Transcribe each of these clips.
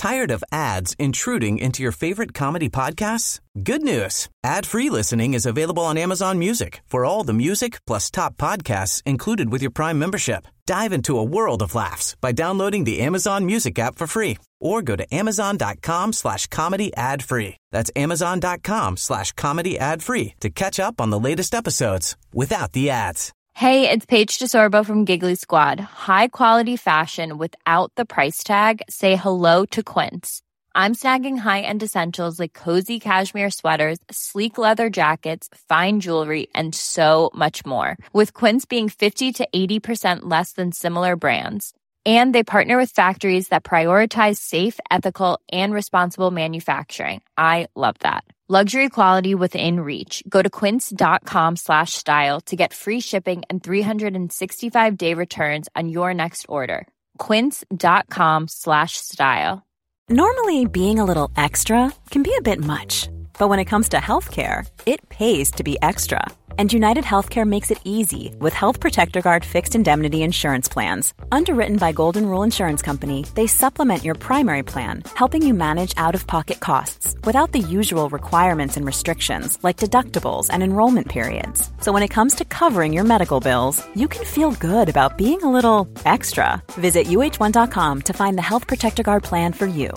Tired of ads intruding into your favorite comedy podcasts? Good news. Ad-free listening is available on Amazon Music for all the music plus top podcasts included with your Prime membership. Dive into a world of laughs by downloading the Amazon Music app for free or go to amazon.com/comedy ad-free. That's amazon.com/comedy ad-free to catch up on the latest episodes without the ads. Hey, it's Paige DeSorbo from Giggly Squad. High quality fashion without the price tag. Say hello to Quince. I'm snagging high-end essentials like cozy cashmere sweaters, sleek leather jackets, fine jewelry, and so much more. With Quince being 50 to 80% less than similar brands. And they partner with factories that prioritize safe, ethical, and responsible manufacturing. I love that. Luxury quality within reach. Go to quince.com/style to get free shipping and 365-day returns on your next order. Quince.com/style. Normally, being a little extra can be a bit much. But when it comes to healthcare, it pays to be extra. And United Healthcare makes it easy with Health Protector Guard fixed indemnity insurance plans. Underwritten by Golden Rule Insurance Company, they supplement your primary plan, helping you manage out-of-pocket costs without the usual requirements and restrictions like deductibles and enrollment periods. So when it comes to covering your medical bills, you can feel good about being a little extra. Visit uh1.com to find the Health Protector Guard plan for you.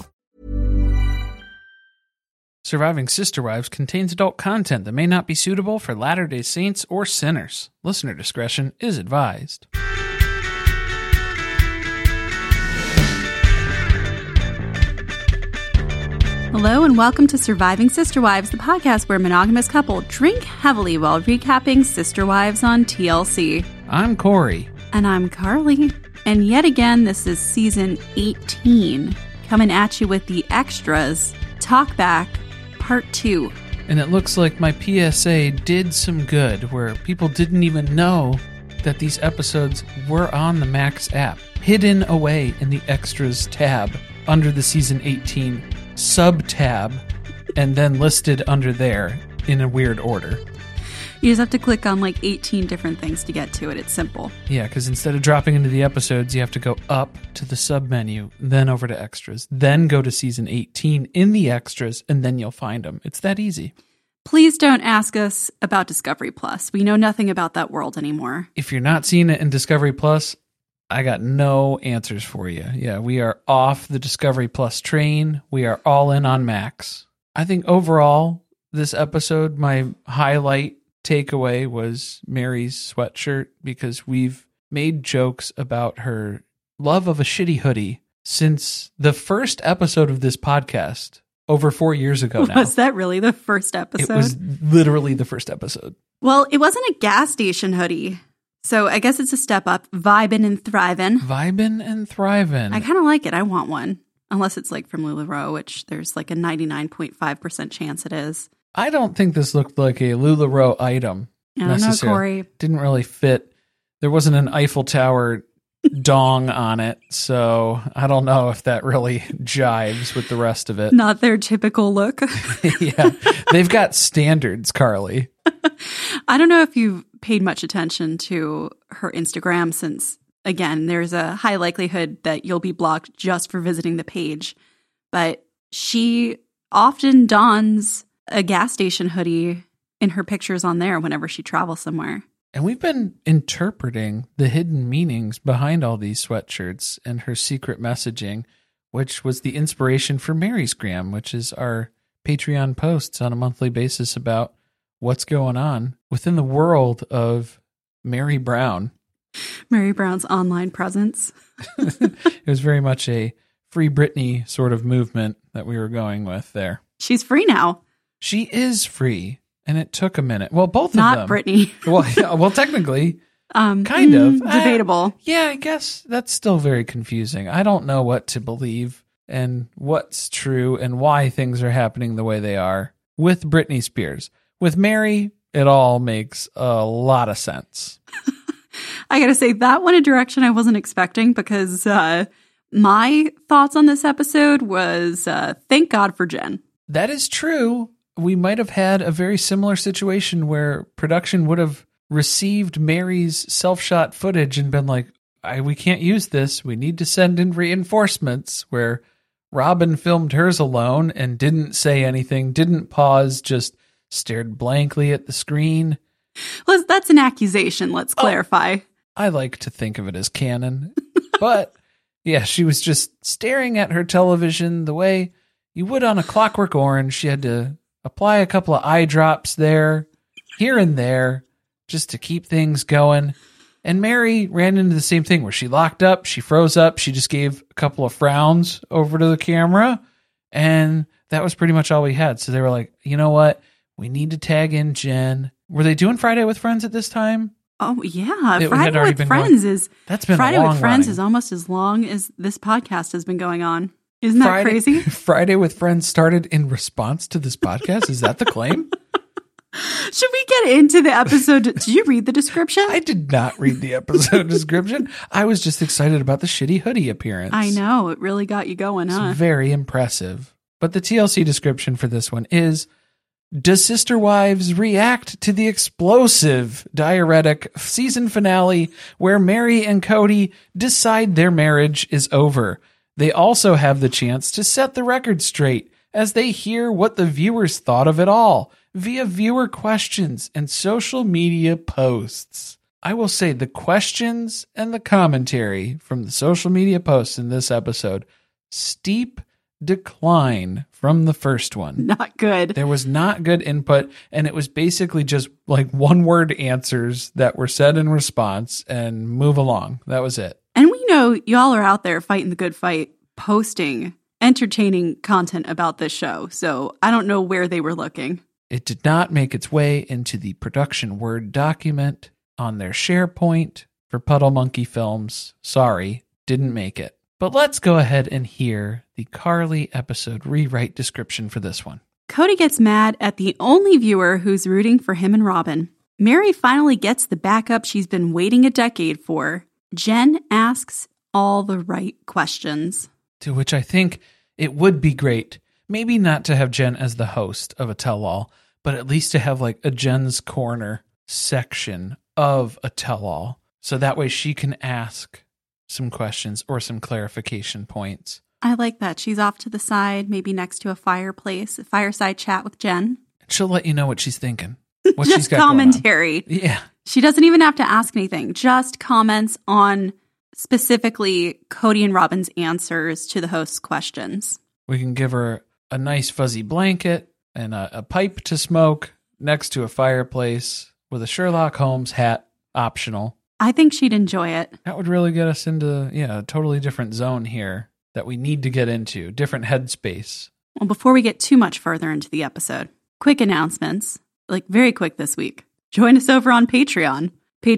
Surviving Sister Wives contains adult content that may not be suitable for Latter-day Saints or sinners. Listener discretion is advised. Hello and welcome to Surviving Sister Wives, the podcast where a monogamous couple drink heavily while recapping Sister Wives on TLC. I'm Corey. And I'm Carly. And yet again, this is season 18, coming at you with the extras, Talk Back, Part 2. And it looks like my PSA did some good, where people didn't even know that these episodes were on the Max app, hidden away in the Extras tab under the Season 18 sub-tab, and then listed under there in a weird order. You just have to click on like 18 different things to get to it. It's simple. Yeah, because instead of dropping into the episodes, you have to go up to the sub-menu, then over to Extras, then go to Season 18 in the Extras, and then you'll find them. It's that easy. Please don't ask us about Discovery Plus. We know nothing about that world anymore. If you're not seeing it in Discovery Plus, I got no answers for you. Yeah, we are off the Discovery Plus train. We are all in on Max. I think overall, this episode, my highlight takeaway was Mary's sweatshirt, because we've made jokes about her love of a shitty hoodie since the first episode of this podcast over 4 years ago now. Was that really the first episode? It was literally the first episode. Well, it wasn't a gas station hoodie, so I guess it's a step up. Vibin' and thrivin'. Vibin' and thrivin'. I kind of like it. I want one. Unless it's like from LuLaRoe, which there's like a 99.5% chance it is. I don't think this looked like a LuLaRoe item. I don't know, Corey. Didn't really fit. There wasn't an Eiffel Tower dong on it, so I don't know if that really jives with the rest of it. Not their typical look. Yeah, they've got standards, Carly. I don't know if you've paid much attention to her Instagram since, again, there's a high likelihood that you'll be blocked just for visiting the page. But she often dons a gas station hoodie in her pictures on there whenever she travels somewhere. And we've been interpreting the hidden meanings behind all these sweatshirts and her secret messaging, which was the inspiration for Mary's Gram, which is our Patreon posts on a monthly basis about what's going on within the world of Mary Brown. Mary Brown's online presence. It was very much a Free Britney sort of movement that we were going with there. She's free now. She is free, and it took a minute. Well, both Not of them. Not Britney. Well, yeah, well, technically, kind of. Debatable. Yeah, I guess that's still very confusing. I don't know what to believe and what's true and why things are happening the way they are with Britney Spears. With Mary, it all makes a lot of sense. I gotta say, that went a direction I wasn't expecting, because my thoughts on this episode was thank God for Jen. That is true. We might have had a very similar situation where production would have received Mary's self-shot footage and been like, we can't use this. We need to send in reinforcements, where Robin filmed hers alone and didn't say anything, didn't pause, just stared blankly at the screen. That's an accusation, let's clarify. I like to think of it as canon. But yeah, she was just staring at her television the way you would on a Clockwork Orange. She had to apply a couple of eye drops there, here and there, just to keep things going. And Mary ran into the same thing where she locked up, she froze up, she just gave a couple of frowns over to the camera, and that was pretty much all we had. So they were like, you know what? We need to tag in Jen. Were they doing Friday with Friends at this time? Oh, yeah. It Friday with Friends is... That's been Friday long with Friends running. is almost as long as this podcast has been going on. Isn't that crazy? Friday with Friends started in response to this podcast? Is that the claim? Should we get into the episode? Did you read the description? I did not read the episode description. I was just excited about the shitty hoodie appearance. I know. It really got you going, huh? It's very impressive. But the TLC description for this one is, does Sister Wives react to the explosive diuretic season finale where Mary and Cody decide their marriage is over? They also have the chance to set the record straight as they hear what the viewers thought of it all via viewer questions and social media posts. I will say the questions and the commentary from the social media posts in this episode, steep decline from the first one. Not good. There was not good input, and it was basically just like one-word answers that were said in response and move along. That was it. And we know y'all are out there fighting the good fight, posting entertaining content about this show. So I don't know where they were looking. It did not make its way into the production Word document on their SharePoint for Puddle Monkey Films. Sorry, didn't make it. But let's go ahead and hear the Carly episode rewrite description for this one. Cody gets mad at the only viewer who's rooting for him and Robin. Mary finally gets the backup she's been waiting a decade for. Jen asks all the right questions. To which I think it would be great, maybe not to have Jen as the host of a tell-all, but at least to have like a Jen's Corner section of a tell-all. So that way she can ask some questions or some clarification points. I like that. She's off to the side, maybe next to a fireplace, a fireside chat with Jen. She'll let you know what she's thinking. What Just she's got going on. commentary. Yeah. She doesn't even have to ask anything, just comments on specifically Cody and Robin's answers to the host's questions. We can give her a nice fuzzy blanket and a pipe to smoke next to a fireplace with a Sherlock Holmes hat optional. I think she'd enjoy it. That would really get us into a totally different zone here that we need to get into, different headspace. Well, before we get too much further into the episode, quick announcements, like very quick this week. Join us over on Patreon,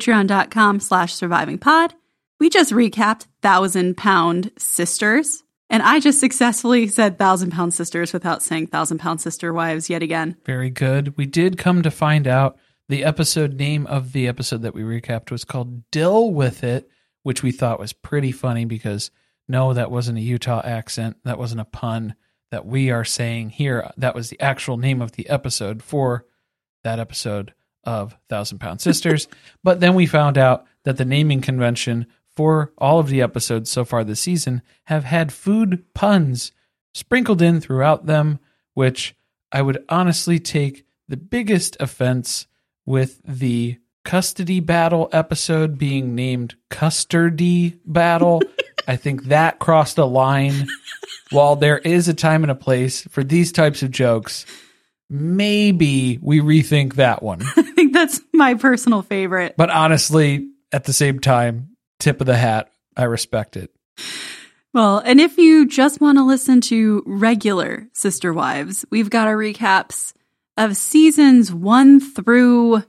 patreon.com/survivingpod. We just recapped 1,000-Pound Sisters, and I just successfully said 1,000-Pound Sisters without saying 1,000-Pound Sister Wives yet again. Very good. We did come to find out the episode name of the episode that we recapped was called Dill With It, which we thought was pretty funny because, no, that wasn't a Utah accent. That wasn't a pun that we are saying here. That was the actual name of the episode for that episode of 1,000-Pound Sisters. But then we found out that the naming convention for all of the episodes so far this season have had food puns sprinkled in throughout them, which I would honestly take the biggest offense with the custody battle episode being named Custardy Battle. I think that crossed a line. While there is a time and a place for these types of jokes, maybe we rethink that one. I think that's my personal favorite. But honestly, at the same time, tip of the hat, I respect it. Well, and if you just want to listen to regular Sister Wives, we've got our recaps of seasons 1 through,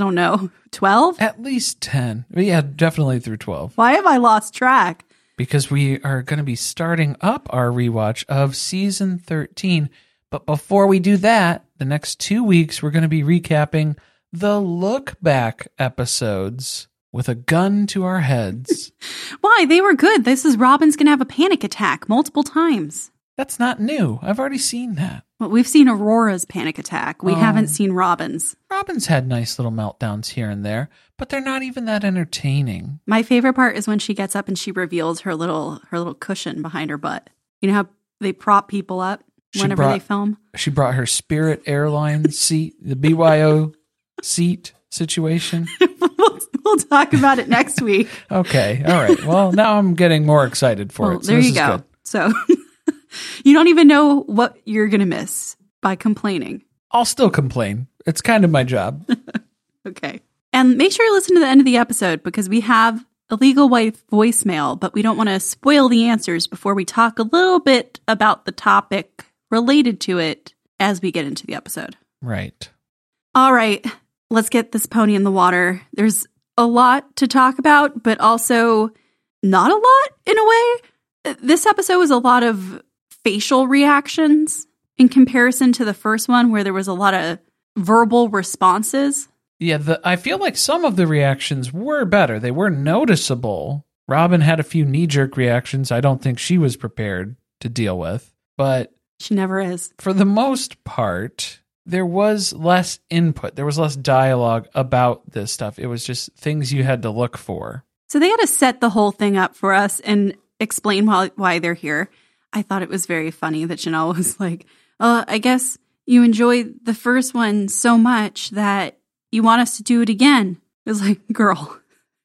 12? At least 10. Yeah, definitely through 12. Why have I lost track? Because we are going to be starting up our rewatch of season 13. But before we do that, the next 2 weeks, we're going to be recapping the look back episodes with a gun to our heads. Why? They were good. This is Robin's going to have a panic attack multiple times. That's not new. I've already seen that. Well, we've seen Aurora's panic attack. We haven't seen Robin's. Robin's had nice little meltdowns here and there, but they're not even that entertaining. My favorite part is when she gets up and she reveals her little cushion behind her butt. You know how they prop people up whenever they film. She brought her Spirit Airlines seat, the BYO seat situation. We'll talk about it next week. Okay. All right. Well, now I'm getting more excited for it. So there you go. Good. So you don't even know what you're going to miss by complaining. I'll still complain. It's kind of my job. Okay. And make sure you listen to the end of the episode because we have a legal wife voicemail, but we don't want to spoil the answers before we talk a little bit about the topic related to it as we get into the episode. Right. All right. Let's get this pony in the water. There's a lot to talk about, but also not a lot in a way. This episode was a lot of facial reactions in comparison to the first one where there was a lot of verbal responses. Yeah, I feel like some of the reactions were better. They were noticeable. Robin had a few knee-jerk reactions I don't think she was prepared to deal with, but she never is. For the most part, there was less input. There was less dialogue about this stuff. It was just things you had to look for. So they had to set the whole thing up for us and explain why they're here. I thought it was very funny that Janelle was like, I guess you enjoyed the first one so much that you want us to do it again. It was like, girl,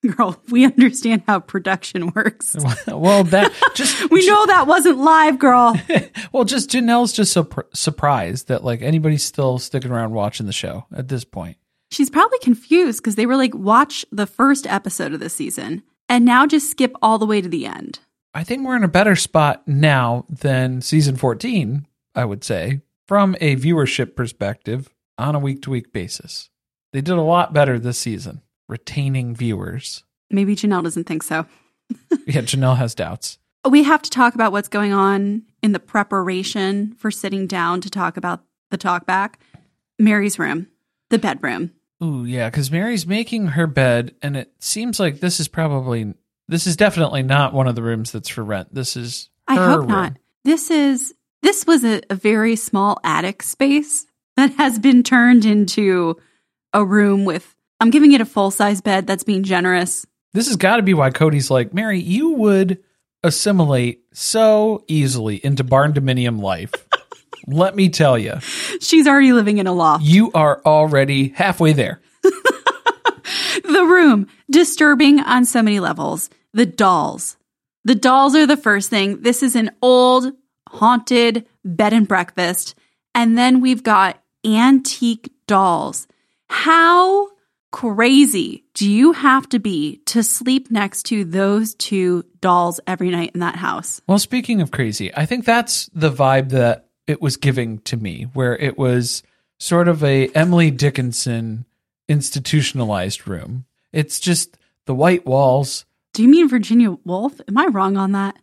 we understand how production works. Well, that just we know that wasn't live, girl. Well, just Janelle's just so surprised that like anybody's still sticking around watching the show at this point. She's probably confused because they were like, watch the first episode of the season and now just skip all the way to the end. I think we're in a better spot now than season 14, I would say, from a viewership perspective on a week-to-week basis. They did a lot better this season, retaining viewers. Maybe Janelle doesn't think so. Yeah, Janelle has doubts. We have to talk about what's going on in the preparation for sitting down to talk about the talkback. Mary's room, the bedroom. Ooh, yeah, because Mary's making her bed, and it seems like this is definitely not one of the rooms that's for rent. This is her I hope room. not. This was a very small attic space that has been turned into a room with, I'm giving it a full-size bed. That's being generous. This has got to be why Cody's like, Mary, you would assimilate so easily into barn dominium life. Let me tell you. She's already living in a loft. You are already halfway there. The room, disturbing on so many levels. The dolls. The dolls are the first thing. This is an old, haunted bed and breakfast. And then we've got antique dolls. How crazy do you have to be to sleep next to those two dolls every night in that house? Well, speaking of crazy, I think that's the vibe that it was giving to me, where it was sort of a Emily Dickinson institutionalized room. It's just the white walls. Do you mean Virginia Woolf? Am I wrong on that?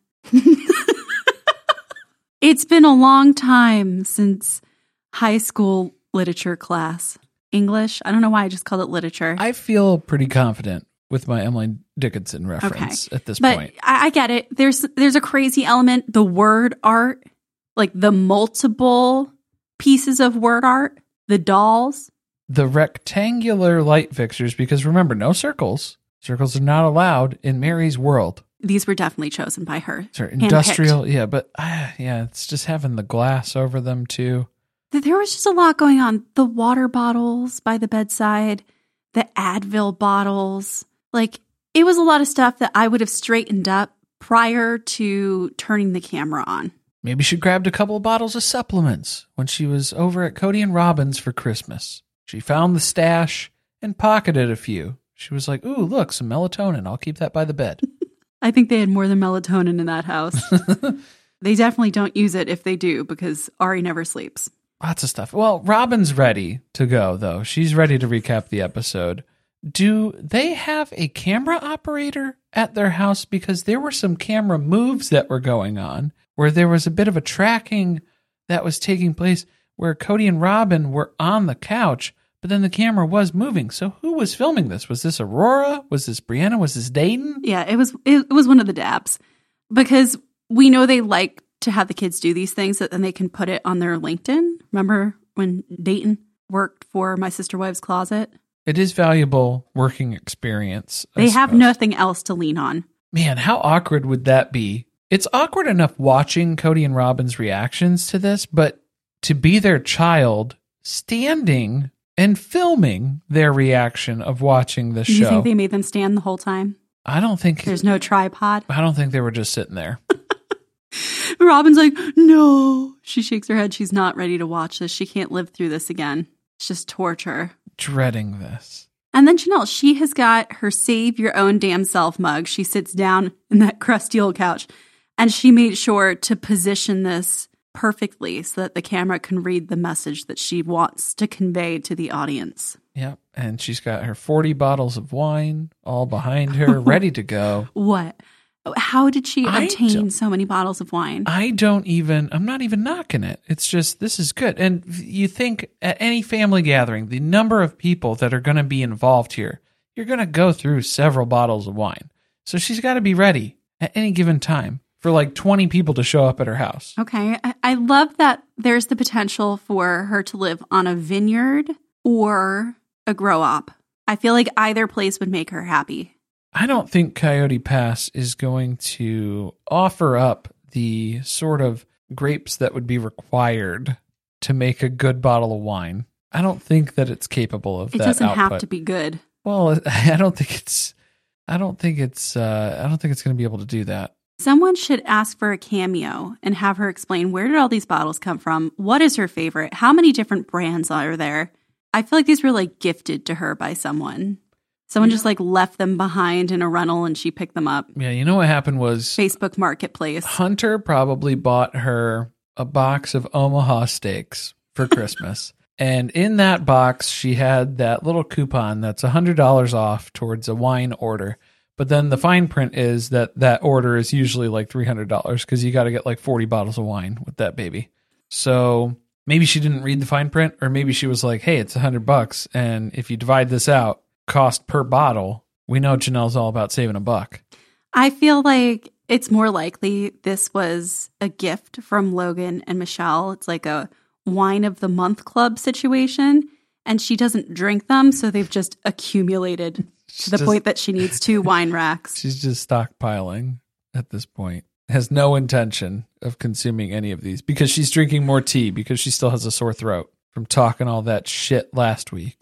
It's been a long time since high school literature class. English? I don't know why I just called it literature. I feel pretty confident with my Emily Dickinson reference at this point. I get it. There's a crazy element. The word art, like the multiple pieces of word art, the dolls. The rectangular light fixtures, because remember, no circles. Circles are not allowed in Mary's world. These were definitely chosen by her. Sure, industrial, yeah, but it's just having the glass over them too. There was just a lot going on. The water bottles by the bedside, the Advil bottles. Like, it was a lot of stuff that I would have straightened up prior to turning the camera on. Maybe she grabbed a couple of bottles of supplements when she was over at Cody and Robin's for Christmas. She found the stash and pocketed a few. She was like, ooh, look, some melatonin. I'll keep that by the bed. I think they had more than melatonin in that house. They definitely don't use it if they do, because Ari never sleeps. Lots of stuff. Well, Robin's ready to go, though. She's ready to recap the episode. Do they have a camera operator at their house? Because there were some camera moves that were going on, where there was a bit of a tracking that was taking place where Cody and Robin were on the couch, but then the camera was moving. So who was filming this? Was this Aurora? Was this Brianna? Was this Dayton? Yeah, it was one of the Dabs, because we know they like to have the kids do these things that then they can put it on their LinkedIn. Remember when Dayton worked for My Sister Wives Closet? It is valuable working experience. They have nothing else to lean on. Man, how awkward would that be It's awkward enough watching Cody and Robin's reactions to this, but to be their child standing and filming their reaction of watching the show. You think they made them stand the whole time? I don't think... There's no tripod? I don't think they were just sitting there. Robin's like, no. She shakes her head. She's not ready to watch this. She can't live through this again. It's just torture. Dreading this. And then Janelle, she has got her Save Your Own Damn Self mug. She sits down in that crusty old couch, and she made sure to position this perfectly so that the camera can read the message that she wants to convey to the audience. Yep. And she's got her 40 bottles of wine all behind her, ready to go. What? How did she obtain so many bottles of wine? I'm not even knocking it. It's just, this is good. And you think at any family gathering, the number of people that are going to be involved here, you're going to go through several bottles of wine. So she's got to be ready at any given time for like 20 people to show up at her house. Okay. I love that there's the potential for her to live on a vineyard or a grow op. I feel like either place would make her happy. I don't think Coyote Pass is going to offer up the sort of grapes that would be required to make a good bottle of wine. I don't think that it's capable of that. It doesn't output. have to be good. Well, I don't think it's going to be able to do that. Someone should ask for a cameo and have her explain, where did all these bottles come from? What is her favorite? How many different brands are there? I feel like these were like gifted to her by someone. Someone just like left them behind in a rental and she picked them up. Yeah, you know what happened was Facebook Marketplace. Hunter probably bought her a box of Omaha steaks for Christmas. And in that box, she had that little coupon that's $100 off towards a wine order. But then the fine print is that order is usually like $300 because you got to get like 40 bottles of wine with that baby. So maybe she didn't read the fine print, or maybe she was like, hey, it's $100. And if you divide this out, cost per bottle, we know Janelle's all about saving a buck. I feel like it's more likely this was a gift from Logan and Michelle. It's like a wine of the month club situation, and she doesn't drink them, so they've just accumulated to the point that she needs 2 wine racks. She's just stockpiling at this point. Has no intention of consuming any of these because she's drinking more tea because she still has a sore throat from talking all that shit last week.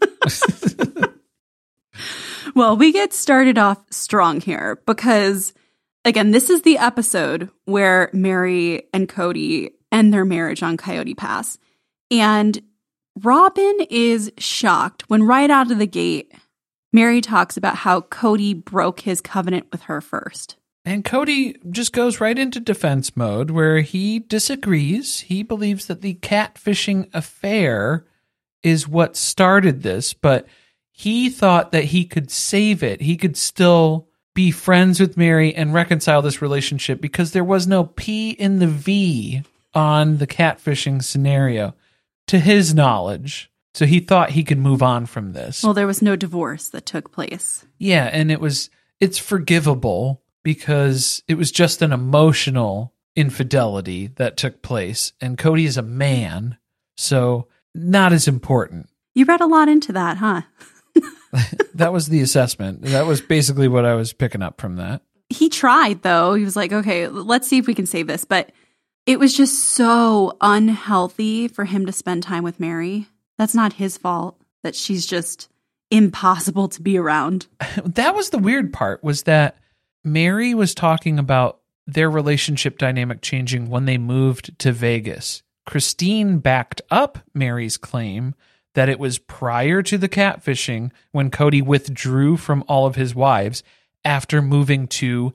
Well, we get started off strong here because, again, this is the episode where Mary and Cody end their marriage on Coyote Pass. And Robin is shocked when right out of the gate, Mary talks about how Cody broke his covenant with her first. And Cody just goes right into defense mode where he disagrees. He believes that the catfishing affair is what started this, but he thought that he could save it. He could still be friends with Mary and reconcile this relationship because there was no P in the V on the catfishing scenario, to his knowledge. So he thought he could move on from this. Well, there was no divorce that took place. Yeah, and it's forgivable because it was just an emotional infidelity that took place. And Cody is a man, so not as important. You read a lot into that, huh? That was the assessment. That was basically what I was picking up from that. He tried, though. He was like, okay, let's see if we can save this. But it was just so unhealthy for him to spend time with Mary. That's not his fault that she's just impossible to be around. That was the weird part, was that Mary was talking about their relationship dynamic changing when they moved to Vegas. Christine backed up Mary's claim that it was prior to the catfishing when Cody withdrew from all of his wives after moving to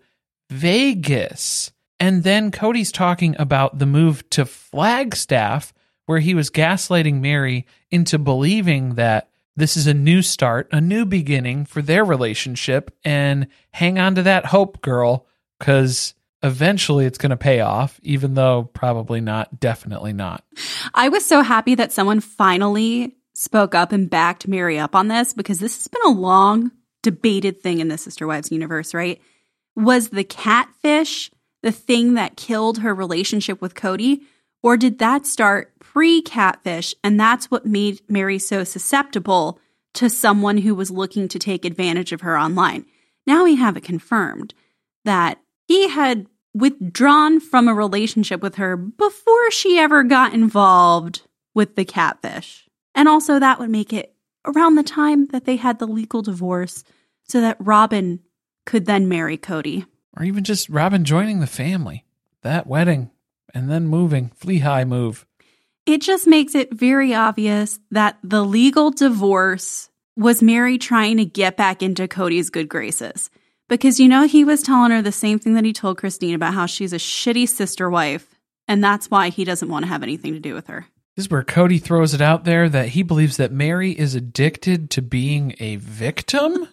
Vegas. And then Cody's talking about the move to Flagstaff, where he was gaslighting Mary into believing that this is a new start, a new beginning for their relationship, and hang on to that hope, girl, because eventually it's going to pay off, even though probably not, definitely not. I was so happy that someone finally spoke up and backed Mary up on this, because this has been a long debated thing in the Sister Wives universe, right? Was the catfish the thing that killed her relationship with Cody? Or did that start pre-catfish, and that's what made Mary so susceptible to someone who was looking to take advantage of her online? Now we have it confirmed that he had withdrawn from a relationship with her before she ever got involved with the catfish. And also that would make it around the time that they had the legal divorce so that Robin could then marry Cody. Or even just Robin joining the family. That wedding and then moving. Flea-high move. It just makes it very obvious that the legal divorce was Mary trying to get back into Cody's good graces. Because, he was telling her the same thing that he told Christine about how she's a shitty sister wife, and that's why he doesn't want to have anything to do with her. This is where Cody throws it out there that he believes that Mary is addicted to being a victim.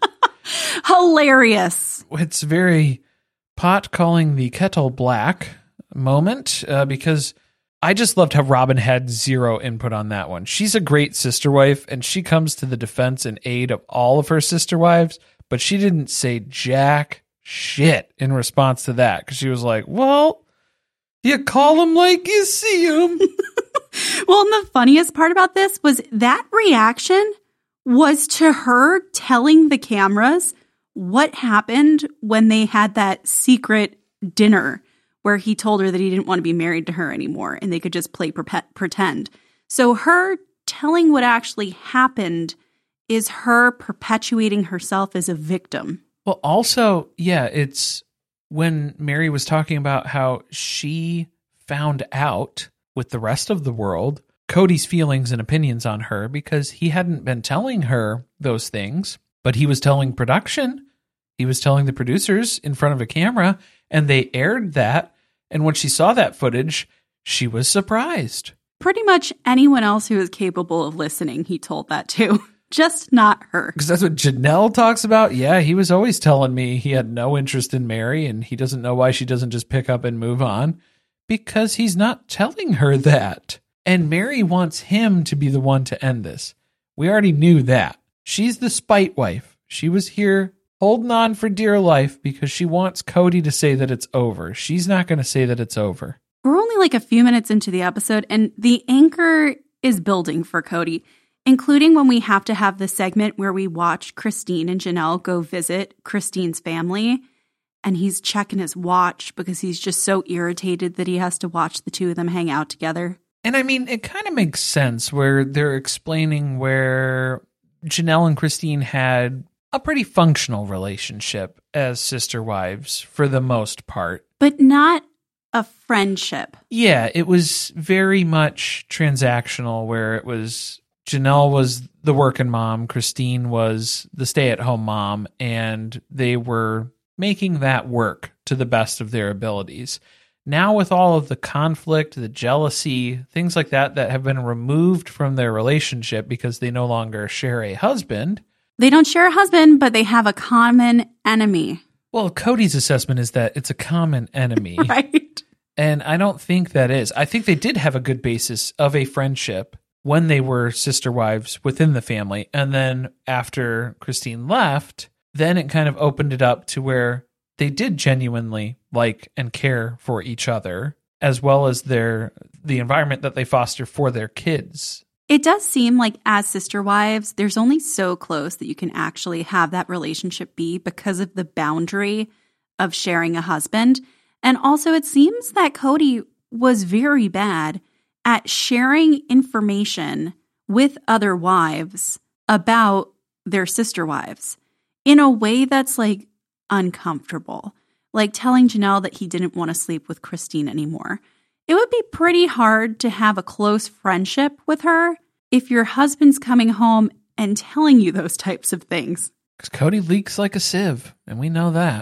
Hilarious. It's very pot calling the kettle black moment because I just loved how Robin had zero input on that one. She's a great sister wife, and she comes to the defense and aid of all of her sister wives, but she didn't say jack shit in response to that because she was like, well, you call them like you see them. Well, and the funniest part about this was that reaction was to her telling the cameras what happened when they had that secret dinner where he told her that he didn't want to be married to her anymore and they could just play pretend. So her telling what actually happened is her perpetuating herself as a victim. Well, also, yeah, it's when Mary was talking about how she found out with the rest of the world Cody's feelings and opinions on her because he hadn't been telling her those things, but he was telling production. He was telling the producers in front of a camera, and they aired that. And when she saw that footage, she was surprised. Pretty much anyone else who is capable of listening, he told that to. Just not her. Because that's what Janelle talks about. Yeah, he was always telling me he had no interest in Mary, and he doesn't know why she doesn't just pick up and move on. Because he's not telling her that. And Mary wants him to be the one to end this. We already knew that. She's the spite wife. She was here holding on for dear life because she wants Cody to say that it's over. She's not going to say that it's over. We're only like a few minutes into the episode, and the anchor is building for Cody, including when we have to have the segment where we watch Christine and Janelle go visit Christine's family, and he's checking his watch because he's just so irritated that he has to watch the two of them hang out together. And I mean, it kind of makes sense where they're explaining where Janelle and Christine had a pretty functional relationship as sister wives for the most part. But not a friendship. Yeah, it was very much transactional where it was Janelle was the working mom, Christine was the stay-at-home mom, and they were making that work to the best of their abilities. Now with all of the conflict, the jealousy, things like that that have been removed from their relationship because they no longer share a husband. They don't share a husband, but they have a common enemy. Well, Cody's assessment is that it's a common enemy. Right. And I don't think that is. I think they did have a good basis of a friendship when they were sister wives within the family. And then after Christine left, then it kind of opened it up to where they did genuinely like and care for each other, as well as the environment that they foster for their kids. It does seem like as sister wives, there's only so close that you can actually have that relationship be because of the boundary of sharing a husband. And also it seems that Cody was very bad at sharing information with other wives about their sister wives in a way that's like uncomfortable, like telling Janelle that he didn't want to sleep with Christine anymore. It would be pretty hard to have a close friendship with her if your husband's coming home and telling you those types of things. Because Cody leaks like a sieve, and we know that.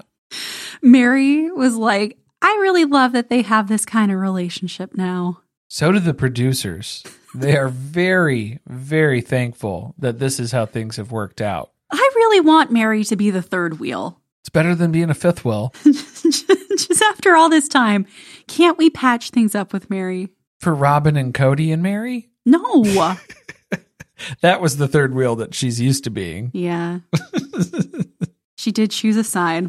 Mary was like, I really love that they have this kind of relationship now. So do the producers. They are very, very thankful that this is how things have worked out. I really want Mary to be the third wheel. It's better than being a fifth wheel. Just after all this time, can't we patch things up with Mary? For Robin and Cody and Mary? No. That was the third wheel that she's used to being. Yeah. She did choose a side.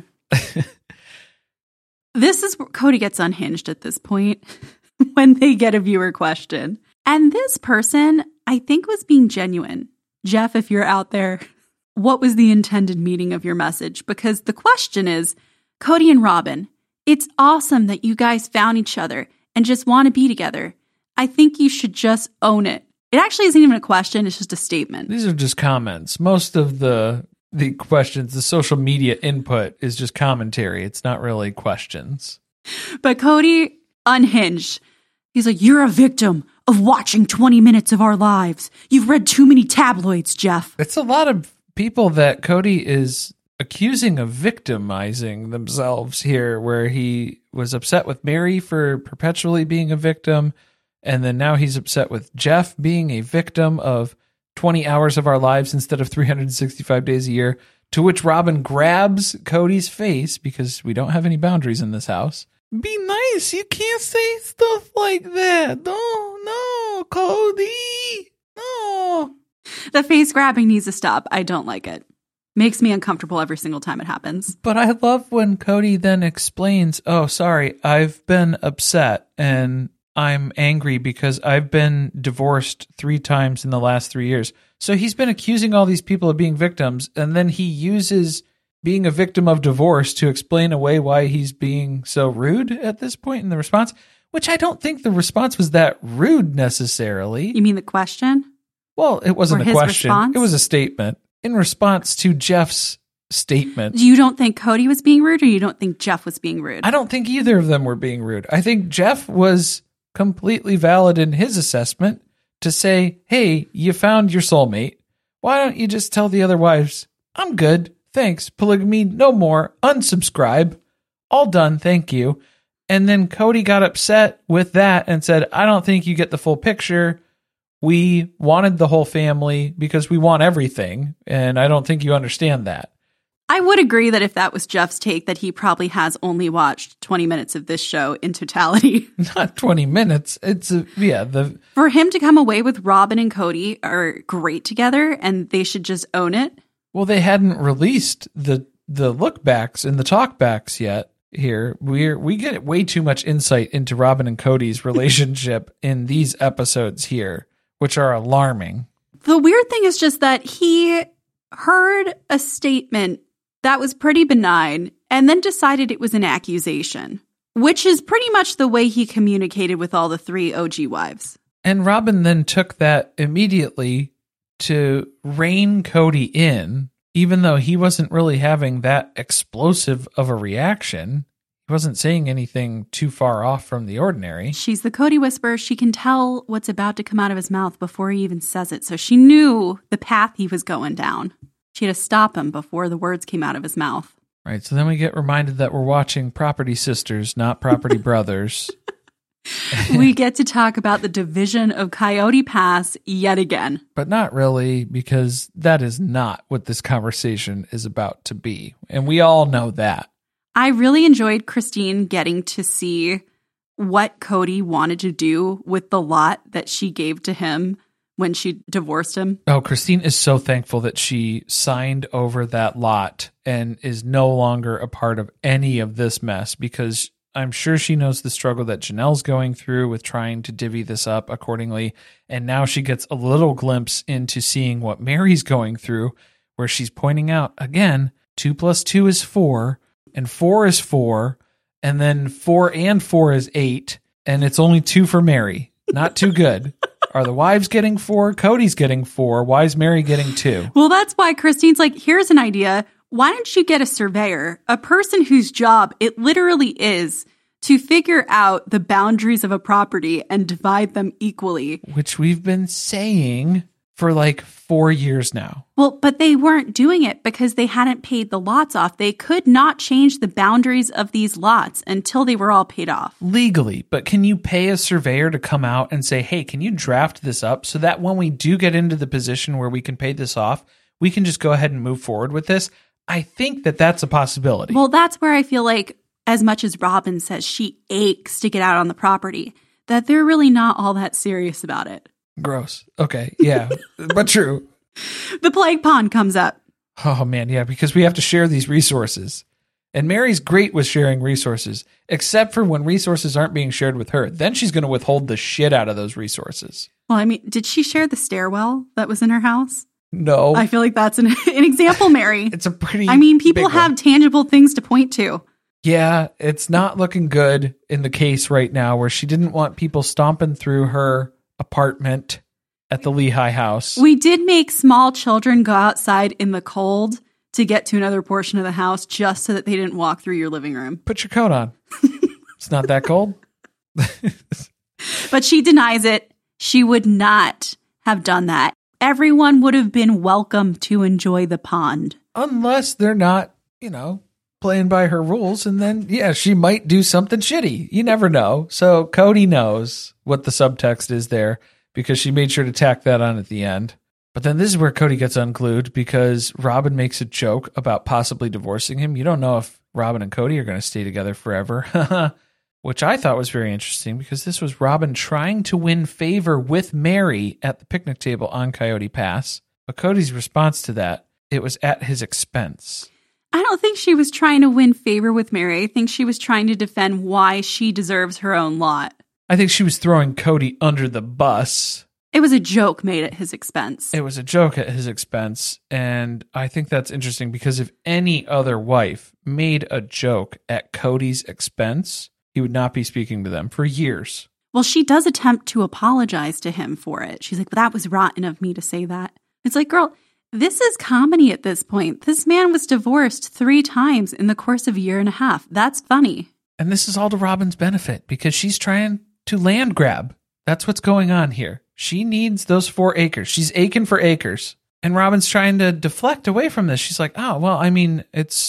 This is where Cody gets unhinged at this point when they get a viewer question. And this person, I think, was being genuine. Jeff, if you're out there, what was the intended meaning of your message? Because the question is, Cody and Robin, It's awesome that you guys found each other and just want to be together. I think you should just own it. It actually isn't even a question. It's just a statement. These are just comments. Most of the questions, the social media input is just commentary. It's not really questions. But Cody unhinged. He's like, you're a victim of watching 20 minutes of our lives. You've read too many tabloids, Jeff. It's a lot of people that Cody is accusing of victimizing themselves here, where he was upset with Mary for perpetually being a victim, and then now he's upset with Jeff being a victim of 20 hours of our lives instead of 365 days a year, to which Robin grabs Cody's face because we don't have any boundaries in this house. Be nice. You can't say stuff like that. No, Cody. No. The face grabbing needs to stop. I don't like it. Makes me uncomfortable every single time it happens. But I love when Cody then explains, oh, sorry, I've been upset and I'm angry because I've been divorced 3 times in the last 3 years. So he's been accusing all these people of being victims, and then he uses being a victim of divorce to explain away why he's being so rude at this point in the response, which I don't think the response was that rude necessarily. You mean the question? Well, it wasn't a question. Response? It was a statement in response to Jeff's statement. You don't think Cody was being rude, or you don't think Jeff was being rude? I don't think either of them were being rude. I think Jeff was completely valid in his assessment to say, hey, you found your soulmate. Why don't you just tell the other wives, I'm good, thanks, polygamy, no more, unsubscribe, all done, thank you. And then Cody got upset with that and said, I don't think you get the full picture. We wanted the whole family because we want everything, and I don't think you understand that. I would agree that if that was Jeff's take, that he probably has only watched 20 minutes of this show in totality. Not 20 minutes. For him to come away with Robin and Cody are great together, and they should just own it. Well, they hadn't released the look backs and the talk backs yet. Here we get way too much insight into Robin and Cody's relationship in these episodes here, which are alarming. The weird thing is just that he heard a statement that was pretty benign and then decided it was an accusation, which is pretty much the way he communicated with all the 3 OG wives. And Robin then took that immediately to rein Cody in, even though he wasn't really having that explosive of a reaction. He wasn't saying anything too far off from the ordinary. She's the Cody whisperer. She can tell what's about to come out of his mouth before he even says it. So she knew the path he was going down. She had to stop him before the words came out of his mouth. Right. So then we get reminded that we're watching Property Sisters, not Property Brothers. We get to talk about the division of Coyote Pass yet again. But not really, because that is not what this conversation is about to be. And we all know that. I really enjoyed Christine getting to see what Cody wanted to do with the lot that she gave to him when she divorced him. Oh, Christine is so thankful that she signed over that lot and is no longer a part of any of this mess, because I'm sure she knows the struggle that Janelle's going through with trying to divvy this up accordingly. And now she gets a little glimpse into seeing what Mary's going through, where she's pointing out, again, 2 + 2 is 4, and 4 is 4, and then 4 and 4 is 8, and it's only 2 for Mary. Not too good. Are the wives getting 4? Cody's getting 4. Why is Mary getting 2? Well, that's why Christine's like, here's an idea. Why don't you get a surveyor, a person whose job it literally is to figure out the boundaries of a property and divide them equally? Which we've been saying for like 4 years now. Well, but they weren't doing it because they hadn't paid the lots off. They could not change the boundaries of these lots until they were all paid off. Legally, but can you pay a surveyor to come out and say, hey, can you draft this up so that when we do get into the position where we can pay this off, we can just go ahead and move forward with this? I think that that's a possibility. Well, that's where I feel like, as much as Robin says she aches to get out on the property, that they're really not all that serious about it. Gross. Okay. Yeah. But true. The plague pond comes up. Oh, man. Yeah. Because we have to share these resources. And Mary's great with sharing resources, except for when resources aren't being shared with her. Then she's going to withhold the shit out of those resources. Well, I mean, did she share the stairwell that was in her house? No. I feel like that's an example, Mary. It's a pretty people have tangible things to point to. Yeah, it's not looking good in the case right now where she didn't want people stomping through her apartment at the Lehigh house. We did make small children go outside in the cold to get to another portion of the house just so that they didn't walk through your living room. Put your coat on. It's not that cold. But she denies it. She would not have done that. Everyone would have been welcome to enjoy the pond. Unless they're not, playing by her rules. And then, yeah, she might do something shitty. You never know. So Cody knows what the subtext is there because she made sure to tack that on at the end. But then this is where Cody gets unglued because Robin makes a joke about possibly divorcing him. You don't know if Robin and Cody are going to stay together forever, which I thought was very interesting because this was Robin trying to win favor with Mary at the picnic table on Coyote Pass. But Cody's response to that, it was at his expense. I don't think she was trying to win favor with Mary. I think she was trying to defend why she deserves her own lot. I think she was throwing Cody under the bus. It was a joke made at his expense. It was a joke at his expense. And I think that's interesting because if any other wife made a joke at Cody's expense, he would not be speaking to them for years. Well, she does attempt to apologize to him for it. She's like, that was rotten of me to say that. It's like, girl, this is comedy at this point. This man was divorced 3 times in the course of a year and a half. That's funny. And this is all to Robin's benefit because she's trying to land grab. That's what's going on here. She needs those 4 acres. She's aching for acres. And Robin's trying to deflect away from this. She's like, oh, well, I mean,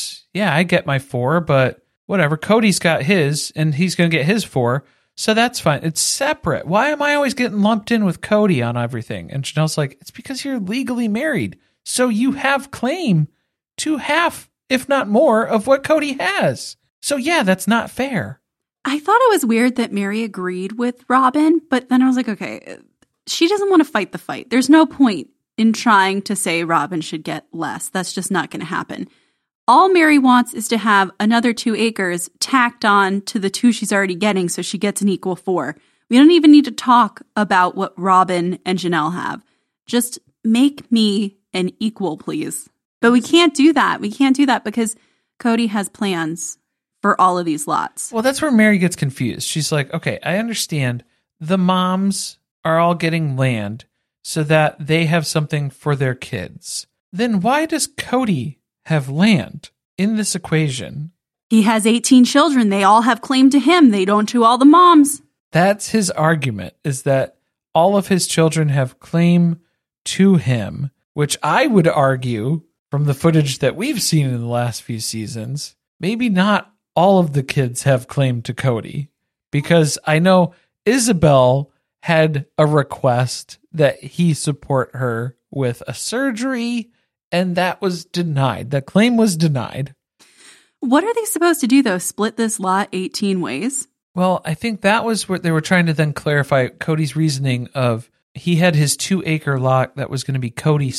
I get my 4, but whatever. Cody's got his and he's going to get his 4. So that's fine. It's separate. Why am I always getting lumped in with Cody on everything? And Janelle's like, it's because you're legally married. So you have claim to half, if not more, of what Cody has. So yeah, that's not fair. I thought it was weird that Mary agreed with Robin, but then I was like, okay, she doesn't want to fight the fight. There's no point in trying to say Robin should get less. That's just not going to happen. All Mary wants is to have another 2 acres tacked on to the 2 she's already getting so she gets an equal 4. We don't even need to talk about what Robin and Janelle have. Just make me an equal, please. But we can't do that. We can't do that because Cody has plans for all of these lots. Well, that's where Mary gets confused. She's like, okay, I understand the moms are all getting land so that they have something for their kids. Then why does Cody have land in this equation? He has 18 children. They all have claim to him. They don't to all the moms. That's his argument, is that all of his children have claim to him, which I would argue from the footage that we've seen in the last few seasons, maybe not all of the kids have claim to Cody, because I know Isabel had a request that he support her with a surgery, and that was denied. That claim was denied. What are they supposed to do, though? Split this lot 18 ways? Well, I think that was what they were trying to then clarify Cody's reasoning of he had his 2-acre lot that was going to be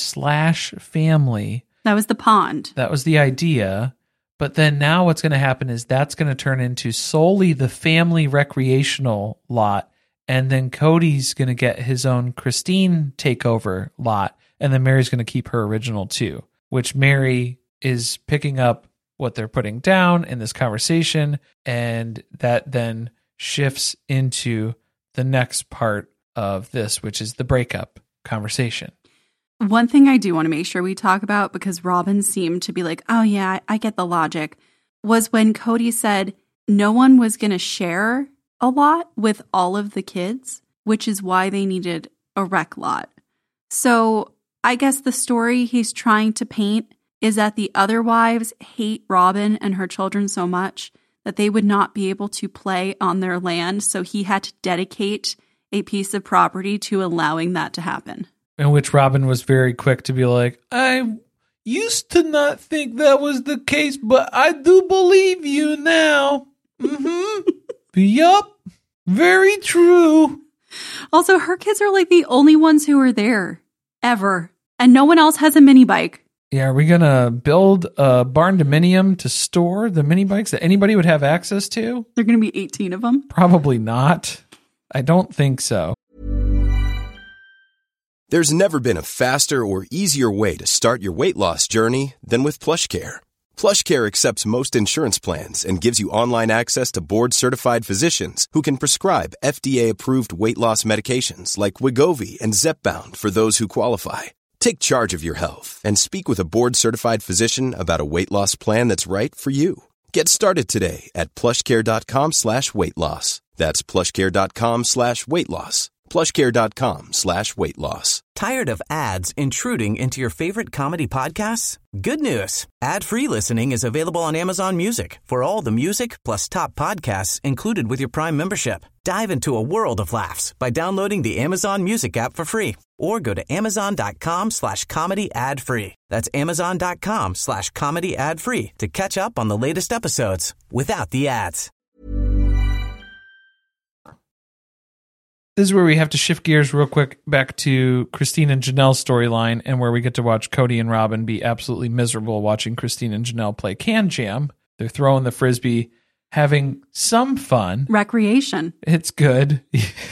Cody/family. That was the pond. That was the idea. But then now what's going to happen is that's going to turn into solely the family recreational lot. And then Cody's going to get his own Christine takeover lot. And then Mary's going to keep her original too, which Mary is picking up what they're putting down in this conversation. And that then shifts into the next part of this, which is the breakup conversation. One thing I do want to make sure we talk about, because Robin seemed to be like, oh yeah, I get the logic, was when Cody said no one was going to share a lot with all of the kids, which is why they needed a rec lot. So I guess the story he's trying to paint is that the other wives hate Robin and her children so much that they would not be able to play on their land. So he had to dedicate a piece of property to allowing that to happen. In which Robin was very quick to be like, I used to not think that was the case, but I do believe you now. Mm-hmm. Yup. Very true. Also, her kids are like the only ones who are there ever. And no one else has a mini bike. Yeah, are we going to build a barn dominium to store the mini bikes that anybody would have access to? There are going to be 18 of them? Probably not. I don't think so. There's never been a faster or easier way to start your weight loss journey than with PlushCare. PlushCare accepts most insurance plans and gives you online access to board-certified physicians who can prescribe FDA-approved weight loss medications like Wegovy and Zepbound for those who qualify. Take charge of your health and speak with a board-certified physician about a weight loss plan that's right for you. Get started today at plushcare.com/weight-loss. That's plushcare.com/weight-loss. plushcare.com/weight-loss. Tired of ads intruding into your favorite comedy podcasts? Good news. Ad-free listening is available on Amazon Music for all the music plus top podcasts included with your Prime membership. Dive into a world of laughs by downloading the Amazon Music app for free or go to amazon.com/comedy ad-free. That's amazon.com/comedy ad-free to catch up on the latest episodes without the ads. This is where we have to shift gears real quick back to Christine and Janelle's storyline, and where we get to watch Cody and Robin be absolutely miserable watching Christine and Janelle play Can Jam. They're throwing the Frisbee, having some fun. Recreation. It's good.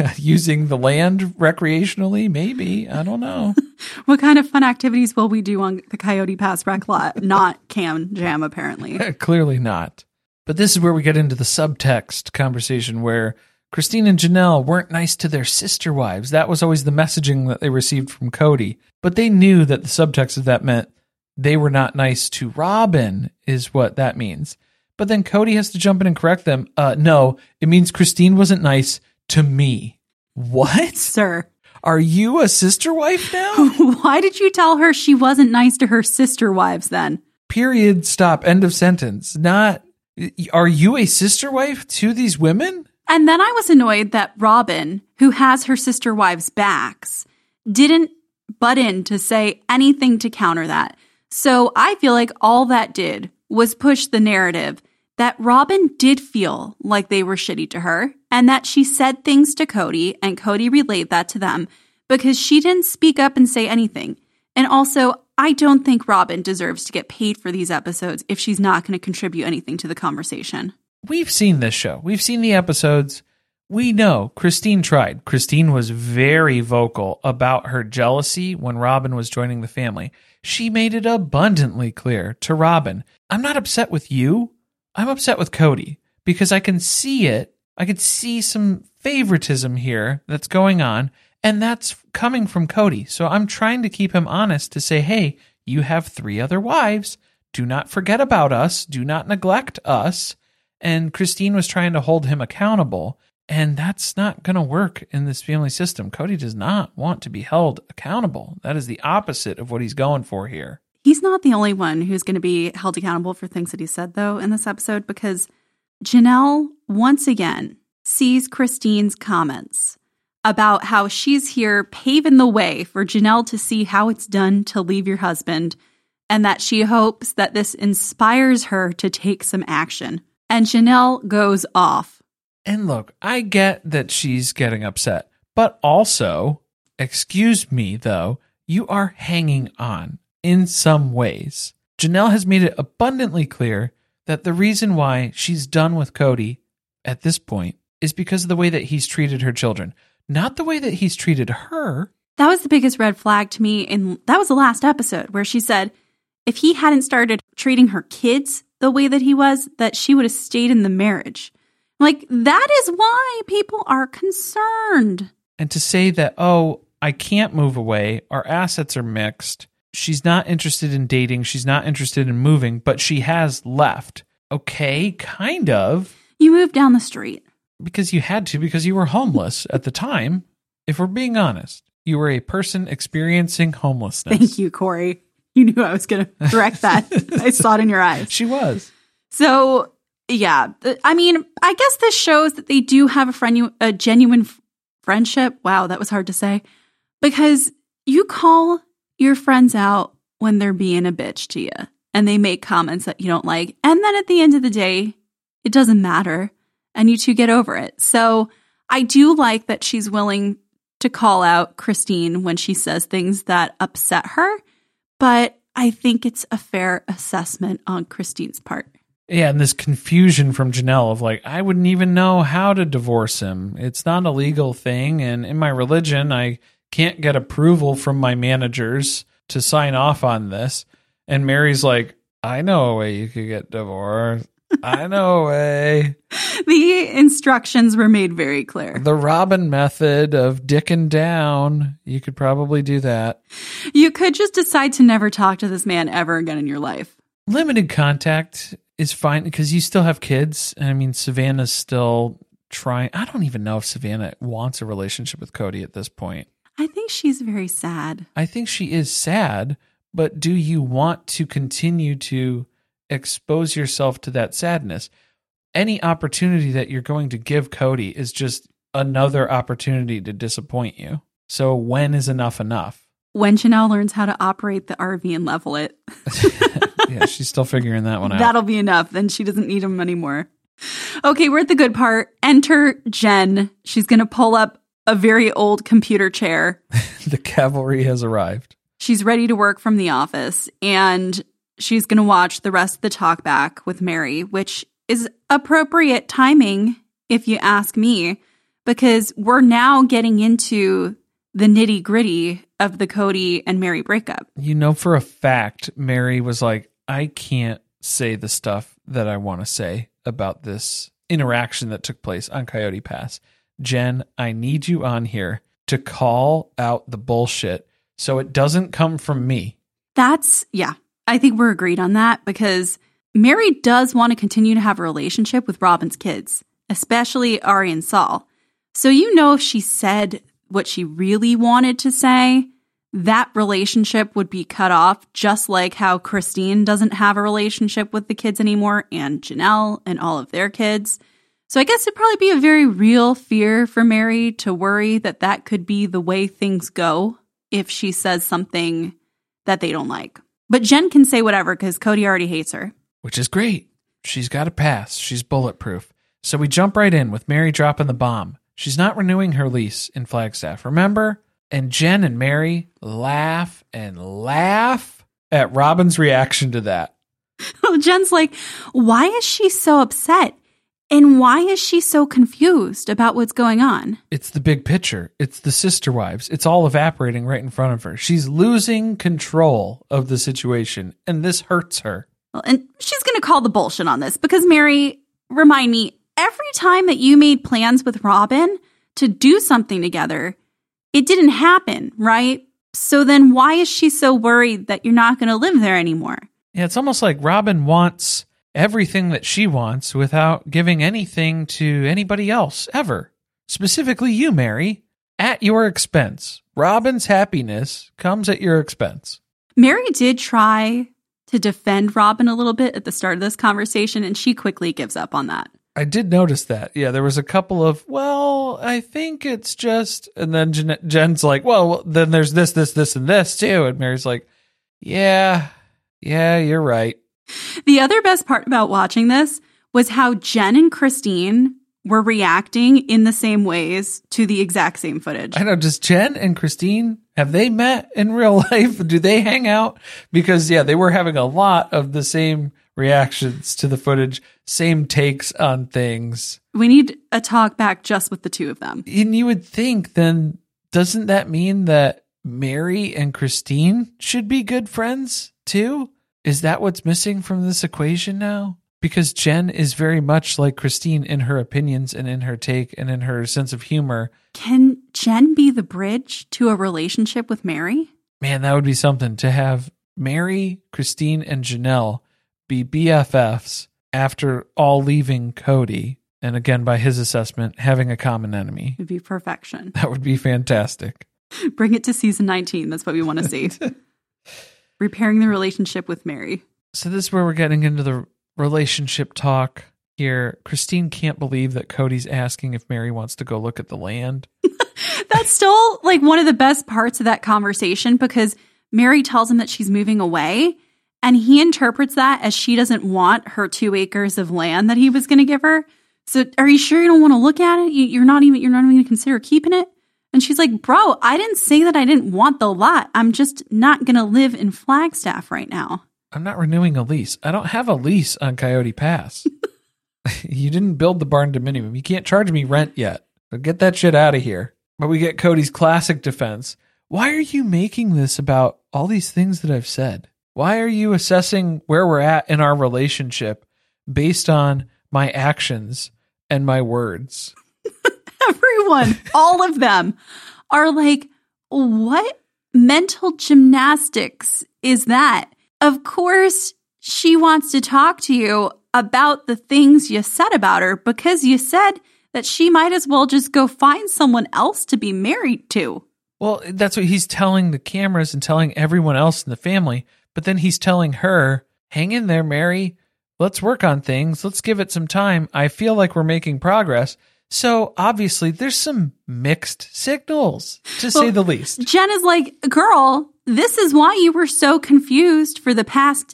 Using the land recreationally, maybe. I don't know. What kind of fun activities will we do on the Coyote Pass rec lot? Not Can Jam, apparently. Clearly not. But this is where we get into the subtext conversation where Christine and Janelle weren't nice to their sister wives. That was always the messaging that they received from Cody. But they knew that the subtext of that meant they were not nice to Robin, is what that means. But then Cody has to jump in and correct them. No, it means Christine wasn't nice to me. What? Sir. Are you a sister wife now? Why did you tell her she wasn't nice to her sister wives then? Period. Stop. End of sentence. Not, are you a sister wife to these women? And then I was annoyed that Robin, who has her sister wives' backs, didn't butt in to say anything to counter that. So I feel like all that did was push the narrative that Robin did feel like they were shitty to her, and that she said things to Cody, and Cody relayed that to them because she didn't speak up and say anything. And also, I don't think Robin deserves to get paid for these episodes if she's not going to contribute anything to the conversation. We've seen this show. We've seen the episodes. We know Christine tried. Christine was very vocal about her jealousy when Robin was joining the family. She made it abundantly clear to Robin, I'm not upset with you. I'm upset with Cody because I can see it. I could see some favoritism here that's going on, and that's coming from Cody. So I'm trying to keep him honest to say, hey, you have 3 other wives. Do not forget about us. Do not neglect us. And Christine was trying to hold him accountable, and that's not going to work in this family system. Cody does not want to be held accountable. That is the opposite of what he's going for here. He's not the only one who's going to be held accountable for things that he said, though, in this episode, because Janelle, once again, sees Christine's comments about how she's here paving the way for Janelle to see how it's done to leave your husband, and that she hopes that this inspires her to take some action. And Janelle goes off. And look, I get that she's getting upset, but also, excuse me though, you are hanging on in some ways. Janelle has made it abundantly clear that the reason why she's done with Cody at this point is because of the way that he's treated her children, not the way that he's treated her. That was the biggest red flag to me, and that was the last episode where she said if he hadn't started treating her kids the way that he was, that she would have stayed in the marriage. Like, that is why people are concerned. And to say that, oh, I can't move away, our assets are mixed, she's not interested in dating, she's not interested in moving, but she has left. Okay, kind of. You moved down the street. Because you had to, because you were homeless at the time. If we're being honest, you were a person experiencing homelessness. Thank you, Corey. You knew I was going to direct that. I saw it in your eyes. She was. So, yeah. I mean, I guess this shows that they do have a genuine friendship. Wow, that was hard to say. Because you call your friends out when they're being a bitch to you, and they make comments that you don't like. And then at the end of the day, it doesn't matter, and you two get over it. So I do like that she's willing to call out Christine when she says things that upset her. But I think it's a fair assessment on Christine's part. Yeah, and this confusion from Janelle of like, I wouldn't even know how to divorce him. It's not a legal thing. And in my religion, I can't get approval from my managers to sign off on this. And Mary's like, I know a way you could get divorced. I know a way. The instructions were made very clear. The Robin method of dicking down. You could probably do that. You could just decide to never talk to this man ever again in your life. Limited contact is fine because you still have kids. I mean, Savannah's still trying. I don't even know if Savannah wants a relationship with Cody at this point. I think she's very sad. I think she is sad, but do you want to continue to expose yourself to that sadness? Any opportunity that you're going to give Cody is just another opportunity to disappoint you. So when is enough enough? When Janelle learns how to operate the RV and level it. Yeah, she's still figuring that one out. That'll be enough. Then she doesn't need him anymore. Okay, we're at the good part. Enter Jen. She's going to pull up a very old computer chair. The cavalry has arrived. She's ready to work from the office, and she's going to watch the rest of the talk back with Mary, which is appropriate timing, if you ask me, because we're now getting into the nitty gritty of the Cody and Mary breakup. You know, for a fact, Mary was like, I can't say the stuff that I want to say about this interaction that took place on Coyote Pass. Jen, I need you on here to call out the bullshit so it doesn't come from me. Yeah, I think we're agreed on that because Mary does want to continue to have a relationship with Robin's kids, especially Ari and Saul. So you know if she said what she really wanted to say, that relationship would be cut off, just like how Christine doesn't have a relationship with the kids anymore, and Janelle and all of their kids. So I guess it'd probably be a very real fear for Mary to worry that that could be the way things go if she says something that they don't like. But Jen can say whatever because Cody already hates her. Which is great. She's got a pass. She's bulletproof. So we jump right in with Mary dropping the bomb. She's not renewing her lease in Flagstaff, remember? And Jen and Mary laugh and laugh at Robin's reaction to that. Jen's like, why is she so upset? And why is she so confused about what's going on? It's the big picture. It's the sister wives. It's all evaporating right in front of her. She's losing control of the situation, and this hurts her. Well, and she's going to call the bullshit on this because, Mary, remind me, every time that you made plans with Robin to do something together, it didn't happen, right? So then why is she so worried that you're not going to live there anymore? Yeah, it's almost like Robin wants everything that she wants without giving anything to anybody else, ever. Specifically you, Mary, at your expense. Robin's happiness comes at your expense. Mary did try to defend Robin a little bit at the start of this conversation, and she quickly gives up on that. I did notice that. Yeah, there was a couple of, well, I think it's just, and then Jen's like, well, then there's this, and this too. And Mary's like, yeah, you're right. The other best part about watching this was how Jen and Christine were reacting in the same ways to the exact same footage. I know. Does Jen and Christine, have they met in real life? Do they hang out? Because, yeah, they were having a lot of the same reactions to the footage, same takes on things. We need a talk back just with the two of them. And you would think then, doesn't that mean that Mary and Christine should be good friends too? Is that what's missing from this equation now? Because Jen is very much like Christine in her opinions and in her take and in her sense of humor. Can Jen be the bridge to a relationship with Mary? Man, that would be something to have Mary, Christine, and Janelle be BFFs after all leaving Cody. And again, by his assessment, having a common enemy. It would be perfection. That would be fantastic. Bring it to season 19. That's what we want to see. Repairing the relationship with Mary. So this is where we're getting into the relationship talk here. Christine can't believe that Cody's asking if Mary wants to go look at the land. That's still like one of the best parts of that conversation because Mary tells him that she's moving away and he interprets that as she doesn't want her 2 acres of land that he was going to give her. So are you sure you don't want to look at it? You're not even going to consider keeping it? And she's like, bro, I didn't say that I didn't want the lot. I'm just not going to live in Flagstaff right now. I'm not renewing a lease. I don't have a lease on Coyote Pass. You didn't build the barn to minimum. You can't charge me rent yet. So get that shit out of here. But we get Cody's classic defense. Why are you making this about all these things that I've said? Why are you assessing where we're at in our relationship based on my actions and my words? Everyone, all of them are like, what mental gymnastics is that? Of course, she wants to talk to you about the things you said about her because you said that she might as well just go find someone else to be married to. Well, that's what he's telling the cameras and telling everyone else in the family. But then he's telling her, hang in there, Mary. Let's work on things. Let's give it some time. I feel like we're making progress. So obviously there's some mixed signals, to say the least. Jen is like, girl, this is why you were so confused for the past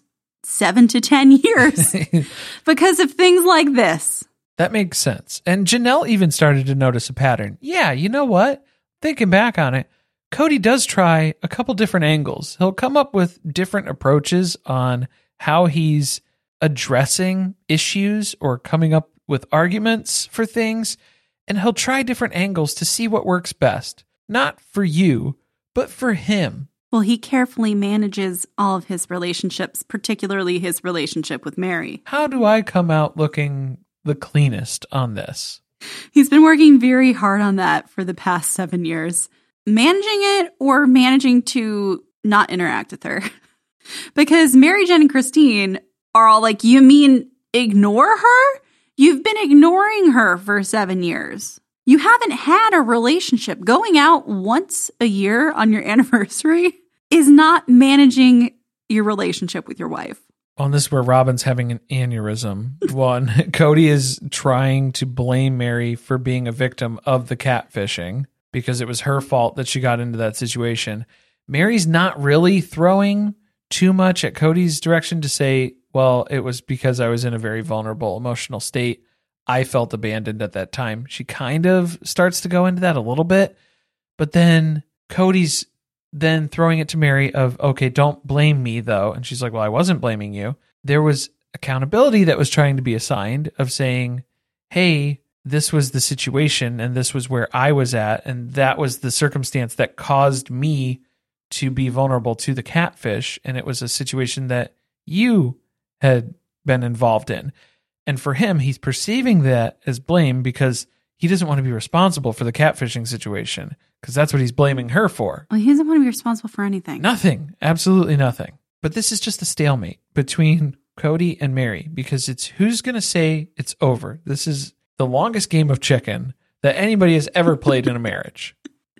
7 to 10 years because of things like this. That makes sense. And Janelle even started to notice a pattern. Yeah, you know what? Thinking back on it, Cody does try a couple different angles. He'll come up with different approaches on how he's addressing issues or coming up with arguments for things, and he'll try different angles to see what works best. Not for you, but for him. Well, he carefully manages all of his relationships, particularly his relationship with Mary. How do I come out looking the cleanest on this? He's been working very hard on that for the past 7 years. Managing it or managing to not interact with her. Because Mary, Jen, and Christine are all like, you mean ignore her? You've been ignoring her for 7 years. You haven't had a relationship. Going out once a year on your anniversary is not managing your relationship with your wife. On this, where Robin's having an aneurysm. One, Cody is trying to blame Mary for being a victim of the catfishing because it was her fault that she got into that situation. Mary's not really throwing too much at Cody's direction to say, well, it was because I was in a very vulnerable emotional state. I felt abandoned at that time. She kind of starts to go into that a little bit, but then Cody's then throwing it to Mary of, okay, don't blame me though. And she's like, well, I wasn't blaming you. There was accountability that was trying to be assigned of saying, hey, this was the situation and this was where I was at. And that was the circumstance that caused me to be vulnerable to the catfish. And it was a situation that you had been involved in. And for him, he's perceiving that as blame because he doesn't want to be responsible for the catfishing situation because that's what he's blaming her for. Well, he doesn't want to be responsible for anything. Nothing. Absolutely nothing. But this is just a stalemate between Cody and Mary because it's who's going to say it's over. This is the longest game of chicken that anybody has ever played in a marriage.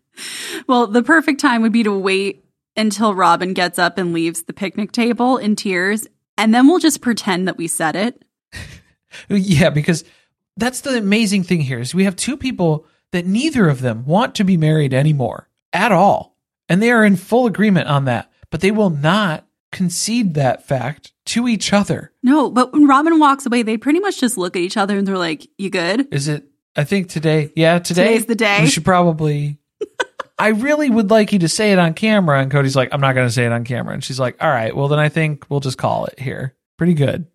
Well, the perfect time would be to wait until Robin gets up and leaves the picnic table in tears, and then we'll just pretend that we said it. Yeah, because that's the amazing thing here is we have two people that neither of them want to be married anymore at all. And they are in full agreement on that, but they will not concede that fact to each other. No, but when Robin walks away, they pretty much just look at each other and they're like, you good? Is it, I think today, yeah, today's the day. We should probably, I really would like you to say it on camera. And Cody's like, I'm not going to say it on camera. And she's like, all right, well then I think we'll just call it here. Pretty good.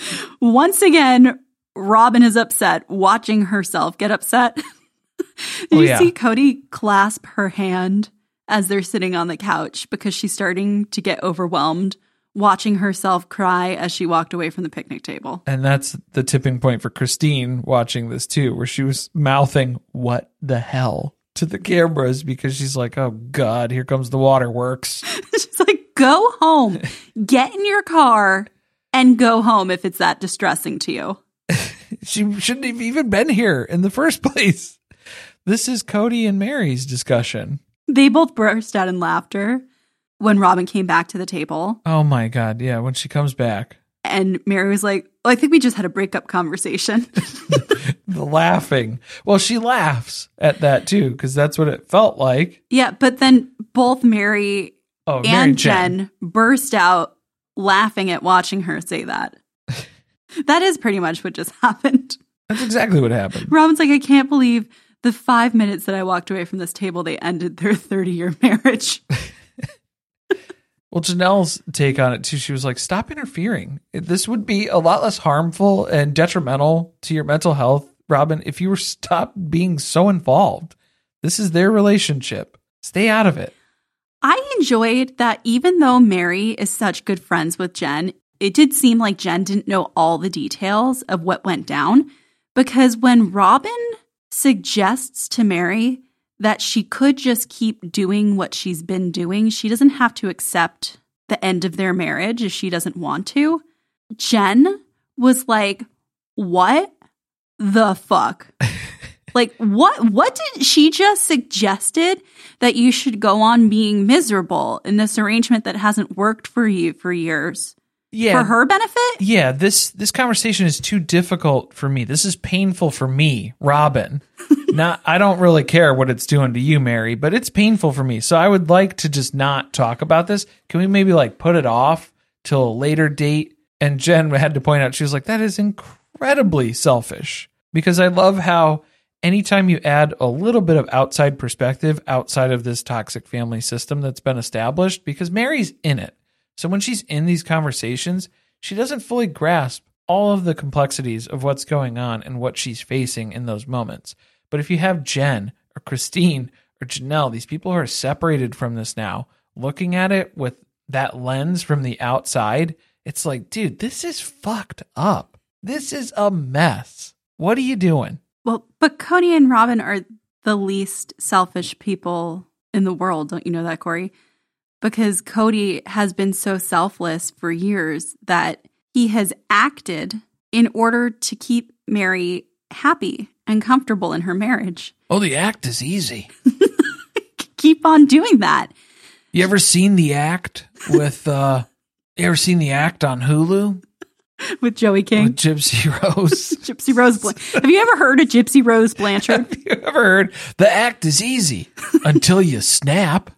Once again, Robin is upset, watching herself get upset. Did you see Cody clasp her hand as they're sitting on the couch because she's starting to get overwhelmed, watching herself cry as she walked away from the picnic table? And that's the tipping point for Christine watching this too, where she was mouthing, what the hell, to the cameras because she's like, oh God, here comes the waterworks. She's like, go home, get in your car and go home if it's that distressing to you. She shouldn't have even been here in the first place. This is Cody and Mary's discussion. They both burst out in laughter when Robin came back to the table. Oh my God. Yeah. When she comes back. And Mary was like, well, I think we just had a breakup conversation. The laughing. Well, she laughs at that too, because that's what it felt like. Yeah. But then both Mary and Jen burst out laughing at watching her say that. That is pretty much what just happened. That's exactly what happened. Robin's like, I can't believe the 5 minutes that I walked away from this table, they ended their 30-year marriage. Well, Janelle's take on it too, she was like, stop interfering. This would be a lot less harmful and detrimental to your mental health, Robin, if you were stopped being so involved. This is their relationship. Stay out of it. I enjoyed that even though Mary is such good friends with Jen, it did seem like Jen didn't know all the details of what went down, because when Robin suggests to Mary that she could just keep doing what she's been doing, she doesn't have to accept the end of their marriage if she doesn't want to, Jen was like, what the fuck? Like, what did she just suggested that you should go on being miserable in this arrangement that hasn't worked for you for years? Yeah. For her benefit? Yeah, this conversation is too difficult for me. This is painful for me, Robin. I don't really care what it's doing to you, Mary, but it's painful for me. So I would like to just not talk about this. Can we maybe like put it off till a later date? And Jen had to point out, she was like, that is incredibly selfish, because I love how anytime you add a little bit of outside perspective outside of this toxic family system that's been established, because Mary's in it. So when she's in these conversations, she doesn't fully grasp all of the complexities of what's going on and what she's facing in those moments. But if you have Jen or Christine or Janelle, these people who are separated from this now, looking at it with that lens from the outside, it's like, dude, this is fucked up. This is a mess. What are you doing? Well, but Cody and Robin are the least selfish people in the world. Don't you know that, Corey? Because Cody has been so selfless for years that he has acted in order to keep Mary happy and comfortable in her marriage. Oh, the act is easy. Keep on doing that. You ever seen The Act with, you ever seen The Act on Hulu? With Joey King? With Gypsy Rose. Gypsy Rose Blanchard. Have you ever heard of Gypsy Rose Blanchard? Have you ever heard, the act is easy until you snap?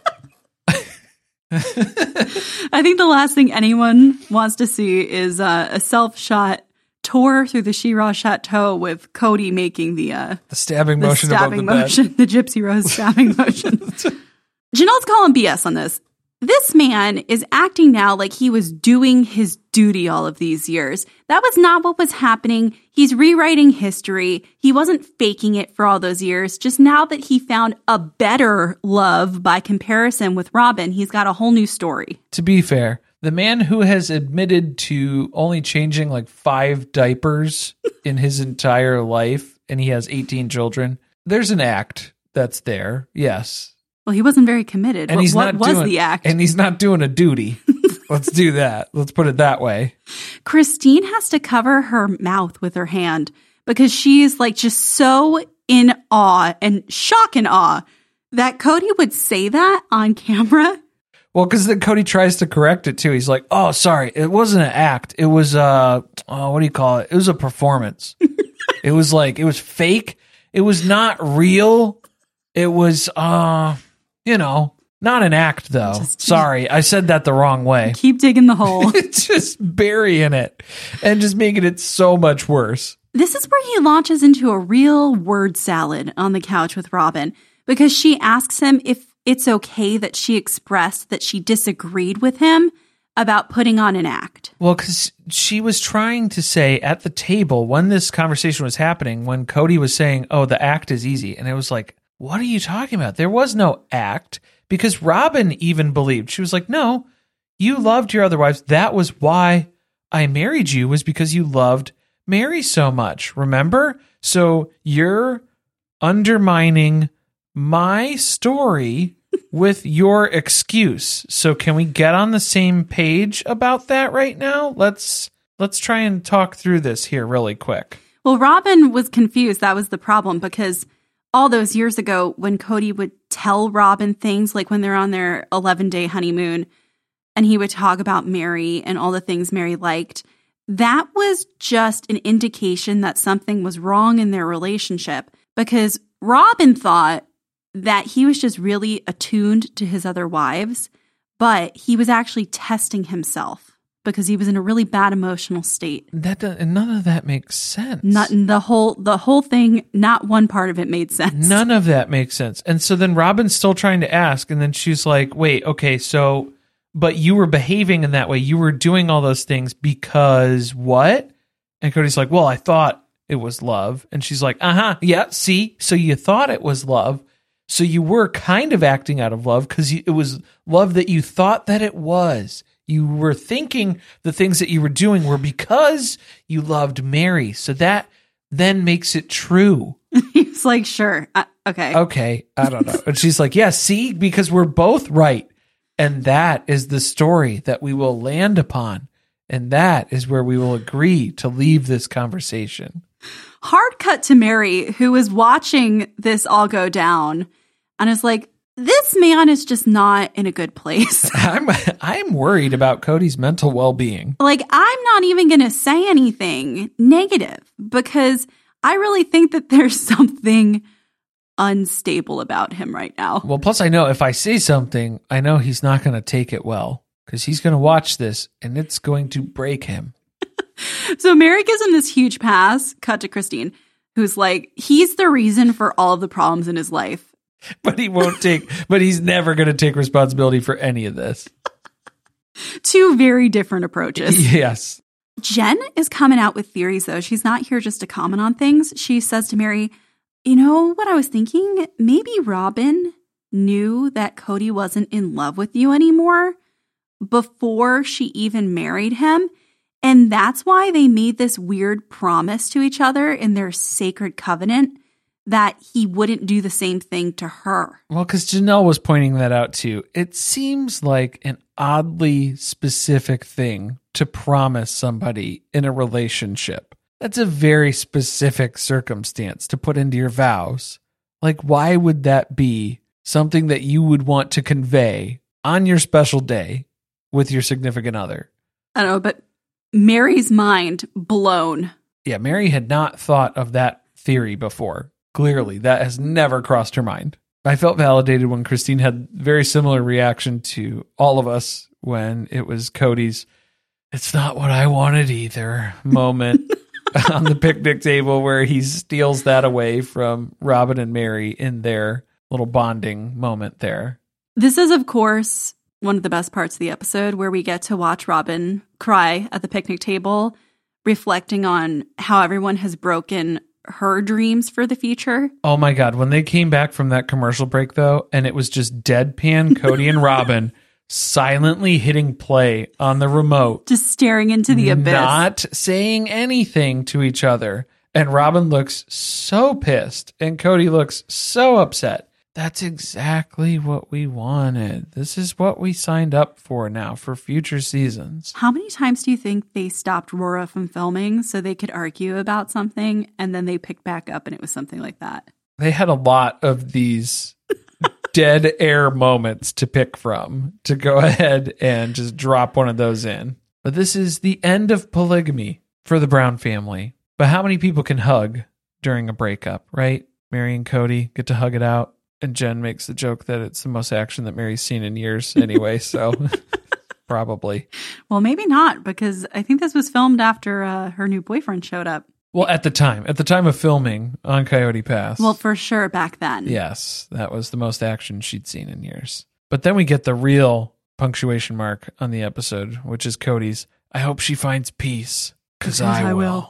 I think the last thing anyone wants to see is a self-shot tour through the She-Ra Chateau with Cody making the stabbing motion above the bed. The Gypsy Rose stabbing motion. Janelle's calling BS on this. This man is acting now like he was doing his duty all of these years. That was not what was happening. He's rewriting history. He wasn't faking it for all those years. Just now that he found a better love by comparison with Robin, he's got a whole new story. To be fair, the man who has admitted to only changing like 5 diapers in his entire life, and he has 18 children, there's an act that's there, yes. Well, he wasn't very committed. And what was the act? And he's not doing a duty. Let's do that. Let's put it that way. Christine has to cover her mouth with her hand because she is like just so in awe and shock and awe that Cody would say that on camera. Well, because then Cody tries to correct it too. He's like, oh, sorry, it wasn't an act. It was, what do you call it? It was a performance. It was fake. It was not real. It was, not an act, though. Sorry, I said that the wrong way. Keep digging the hole. It's just burying it and just making it so much worse. This is where he launches into a real word salad on the couch with Robin because she asks him if it's okay that she expressed that she disagreed with him about putting on an act. Well, because she was trying to say at the table when this conversation was happening, when Cody was saying, oh, the act is easy. And it was like, what are you talking about? There was no act, because Robin even believed. She was like, no, you loved your other wives. That was why I married you, was because you loved Mary so much. Remember? So you're undermining my story with your excuse. So can we get on the same page about that right now? Let's try and talk through this here really quick. Well, Robin was confused. That was the problem, because all those years ago, when Cody would tell Robin things, like when they're on their 11-day honeymoon, and he would talk about Mary and all the things Mary liked, that was just an indication that something was wrong in their relationship, because Robin thought that he was just really attuned to his other wives, but he was actually testing himself because he was in a really bad emotional state. None of that makes sense. Not the whole thing, not one part of it made sense. None of that makes sense. And so then Robin's still trying to ask, and then she's like, wait, okay, so, but you were behaving in that way. You were doing all those things because what? And Cody's like, well, I thought it was love. And she's like, yeah, see? So you thought it was love. So you were kind of acting out of love because it was love that you thought that it was. You were thinking the things that you were doing were because you loved Mary. So that then makes it true. He's like, sure. Okay. Okay. I don't know. And she's like, yeah, see, because we're both right. And that is the story that we will land upon. And that is where we will agree to leave this conversation. Hard cut to Mary, who is watching this all go down and is like, this man is just not in a good place. I'm worried about Cody's mental well-being. Like, I'm not even going to say anything negative because I really think that there's something unstable about him right now. Well, plus I know if I say something, I know he's not going to take it well because he's going to watch this and it's going to break him. So Mary gives him this huge pass, cut to Christine, who's like, he's the reason for all of the problems in his life. But he's never going to take responsibility for any of this. Two very different approaches. Yes. Jen is coming out with theories, though. She's not here just to comment on things. She says to Mary, you know what I was thinking? Maybe Robin knew that Cody wasn't in love with you anymore before she even married him. And that's why they made this weird promise to each other in their sacred covenant that he wouldn't do the same thing to her. Well, because Janelle was pointing that out too. It seems like an oddly specific thing to promise somebody in a relationship. That's a very specific circumstance to put into your vows. Like, why would that be something that you would want to convey on your special day with your significant other? I don't know, but Mary's mind blown. Yeah, Mary had not thought of that theory before. Clearly, that has never crossed her mind. I felt validated when Christine had very similar reaction to all of us when it was Cody's, it's not what I wanted either moment on the picnic table where he steals that away from Robin and Mary in their little bonding moment there. This is, of course, one of the best parts of the episode where we get to watch Robin cry at the picnic table, reflecting on how everyone has broken her dreams for the future. Oh my God. When they came back from that commercial break, though, and it was just deadpan Cody and Robin silently hitting play on the remote. Just staring into the abyss. Not saying anything to each other. And Robin looks so pissed and Cody looks so upset. That's exactly what we wanted. This is what we signed up for now for future seasons. How many times do you think they stopped Rora from filming so they could argue about something and then they picked back up and it was something like that? They had a lot of these dead air moments to pick from to go ahead and just drop one of those in. But this is the end of polygamy for the Brown family. But how many people can hug during a breakup, right? Mary and Cody get to hug it out. And Jen makes the joke that it's the most action that Mary's seen in years anyway, so probably. Well, maybe not, because I think this was filmed after her new boyfriend showed up. Well, at the time of filming on Coyote Pass. Well, for sure back then. Yes, that was the most action she'd seen in years. But then we get the real punctuation mark on the episode, which is Cody's, I hope she finds peace, because I will.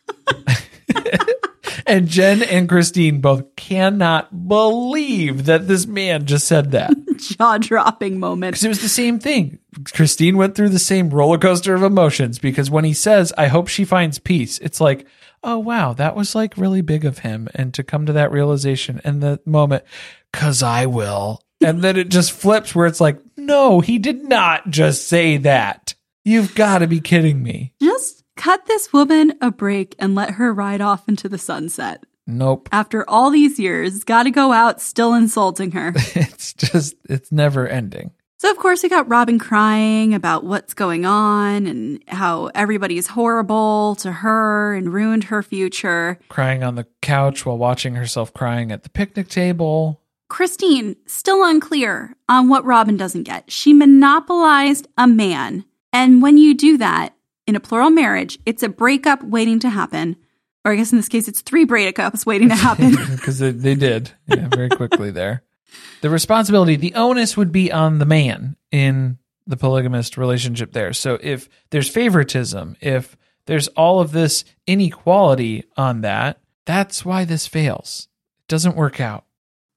And Jen and Christine both cannot believe that this man just said that. Jaw-dropping moment. Because it was the same thing. Christine went through the same roller coaster of emotions because when he says, I hope she finds peace, it's like, oh, wow, that was like really big of him. And to come to that realization and the moment, because I will. And then it just flips where it's like, no, he did not just say that. You've got to be kidding me. Just cut this woman a break and let her ride off into the sunset. Nope. After all these years, got to go out still insulting her. It's never ending. So, of course, we got Robin crying about what's going on and how everybody's horrible to her and ruined her future. Crying on the couch while watching herself crying at the picnic table. Christine, still unclear on what Robin doesn't get. She monopolized a man. And when you do that, in a plural marriage, it's a breakup waiting to happen. Or I guess in this case, it's 3 breakups waiting to happen. Because they did. Yeah, very quickly there. The responsibility, the onus would be on the man in the polygamist relationship there. So if there's favoritism, if there's all of this inequality on that, that's why this fails. It doesn't work out.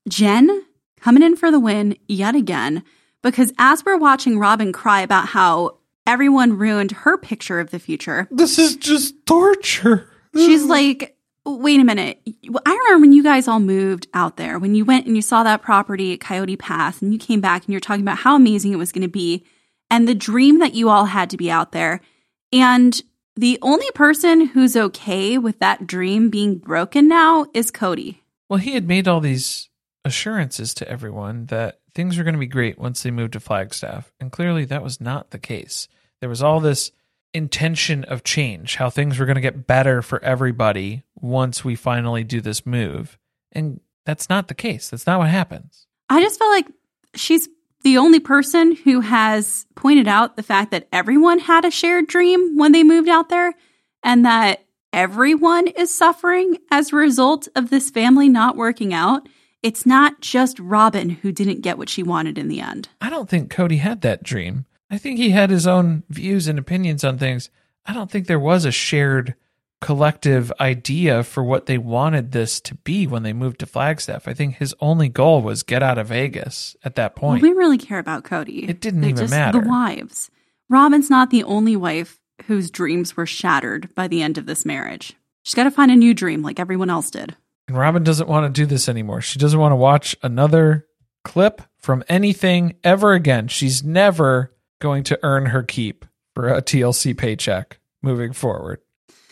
Jen coming in for the win yet again, because as we're watching Robin cry about how everyone ruined her picture of the future, this is just torture. She's like, wait a minute. I remember when you guys all moved out there, when you went and you saw that property at Coyote Pass and you came back and you're talking about how amazing it was going to be and the dream that you all had to be out there. And the only person who's okay with that dream being broken now is Cody. Well, he had made all these assurances to everyone that things were going to be great once they moved to Flagstaff. And clearly that was not the case. There was all this intention of change, how things were going to get better for everybody once we finally do this move. And that's not the case. That's not what happens. I just feel like she's the only person who has pointed out the fact that everyone had a shared dream when they moved out there and that everyone is suffering as a result of this family not working out. It's not just Robin who didn't get what she wanted in the end. I don't think Cody had that dream. I think he had his own views and opinions on things. I don't think there was a shared collective idea for what they wanted this to be when they moved to Flagstaff. I think his only goal was get out of Vegas at that point. Well, we really care about Cody. It didn't even matter. The wives. Robin's not the only wife whose dreams were shattered by the end of this marriage. She's got to find a new dream like everyone else did. And Robin doesn't want to do this anymore. She doesn't want to watch another clip from anything ever again. She's never going to earn her keep for a TLC paycheck moving forward.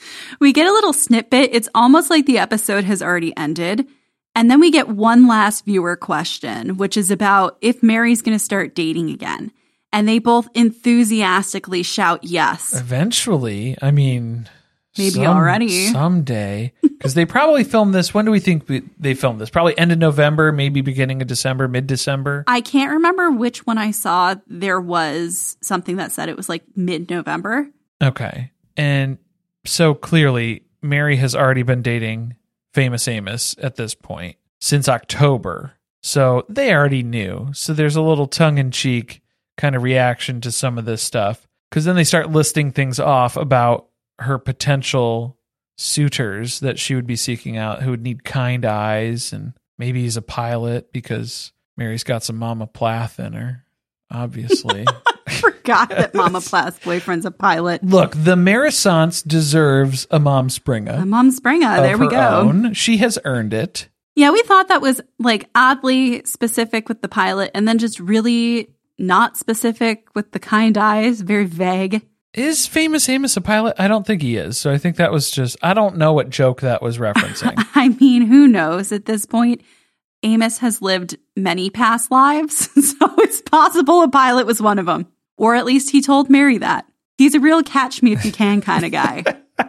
We get a little snippet. It's almost like the episode has already ended. And then we get one last viewer question, which is about if Mary's going to start dating again. And they both enthusiastically shout yes. Eventually. I mean, maybe already. Someday. Because they probably filmed this. When do we think they filmed this? Probably end of November, maybe beginning of December, mid-December. I can't remember which one I saw. There was something that said it was like mid-November. Okay. And so clearly, Mary has already been dating Famous Amos at this point since October. So they already knew. So there's a little tongue-in-cheek kind of reaction to some of this stuff. Because then they start listing things off about her potential suitors that she would be seeking out who would need kind eyes, and maybe he's a pilot because Mary's got some Mama Plath in her, obviously. I forgot that Mama Plath's boyfriend's a pilot. Look, the Marisance deserves a Mom Springa. A Mom Springa, there we go. Own. She has earned it. Yeah, we thought that was like oddly specific with the pilot and then just really not specific with the kind eyes, very vague. Is Famous Amos a pilot? I don't think he is. So I think that was just, I don't know what joke that was referencing. I mean, who knows at this point? Amos has lived many past lives, so it's possible a pilot was one of them. Or at least he told Mary that. He's a real catch me if you can kind of guy.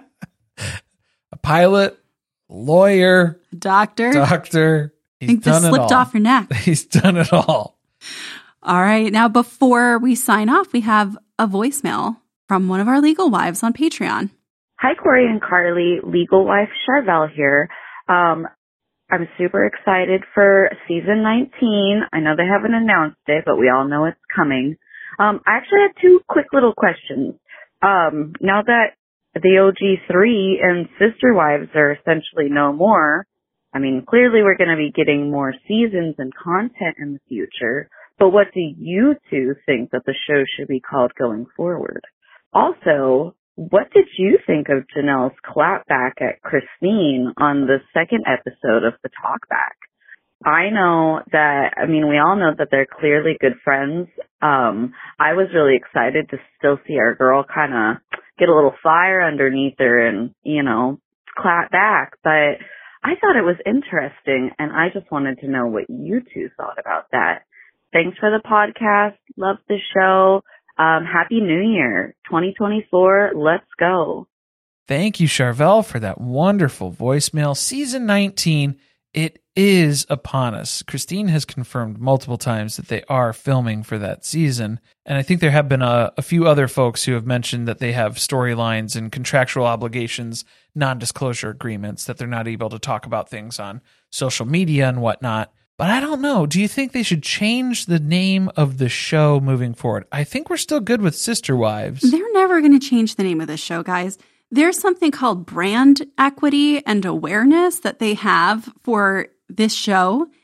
A pilot, lawyer, doctor. He's I think this slipped off your neck. He's done it all. All right. Now, before we sign off, we have a voicemail from one of our legal wives on Patreon. Hi, Corey and Carly. Legal wife Charvel here. I'm super excited for season 19. I know they haven't announced it, but we all know it's coming. I actually had two quick little questions. Now that the OG3 and Sister Wives are essentially no more, I mean, clearly we're going to be getting more seasons and content in the future. But what do you two think that the show should be called going forward? Also, what did you think of Janelle's clapback at Christine on the second episode of The Talkback? I know that, I mean, we all know that they're clearly good friends. I was really excited to still see our girl kind of get a little fire underneath her and, you know, clap back. But I thought it was interesting, and I just wanted to know what you two thought about that. Thanks for the podcast. Love the show. Happy New Year, 2024. Let's go. Thank you, Charvel, for that wonderful voicemail. Season 19, it is upon us. Christine has confirmed multiple times that they are filming for that season. And I think there have been a few other folks who have mentioned that they have storylines and contractual obligations, non-disclosure agreements, that they're not able to talk about things on social media and whatnot. But I don't know. Do you think they should change the name of the show moving forward? I think we're still good with Sister Wives. They're never going to change the name of this show, guys. There's something called brand equity and awareness that they have for this show,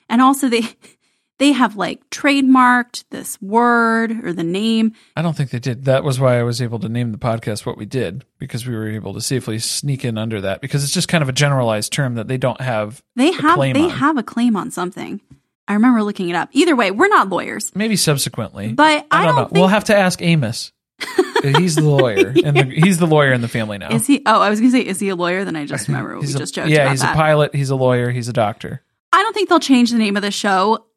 And also they have like trademarked this word or the name. I don't think they did. That was why I was able to name the podcast what we did, because we were able to safely sneak in under that, because it's just kind of a generalized term that they don't have a claim on. Have a claim on something. I remember looking it up. Either way, we're not lawyers. Maybe subsequently. But I don't know. We'll have to ask Amos. He's the lawyer, and he's the lawyer in the family now. Is he? Oh, I was going to say, is he a lawyer? Then I just remember we just joked about that. Yeah, he's a pilot. He's a lawyer. He's a doctor. I don't think they'll change the name of the show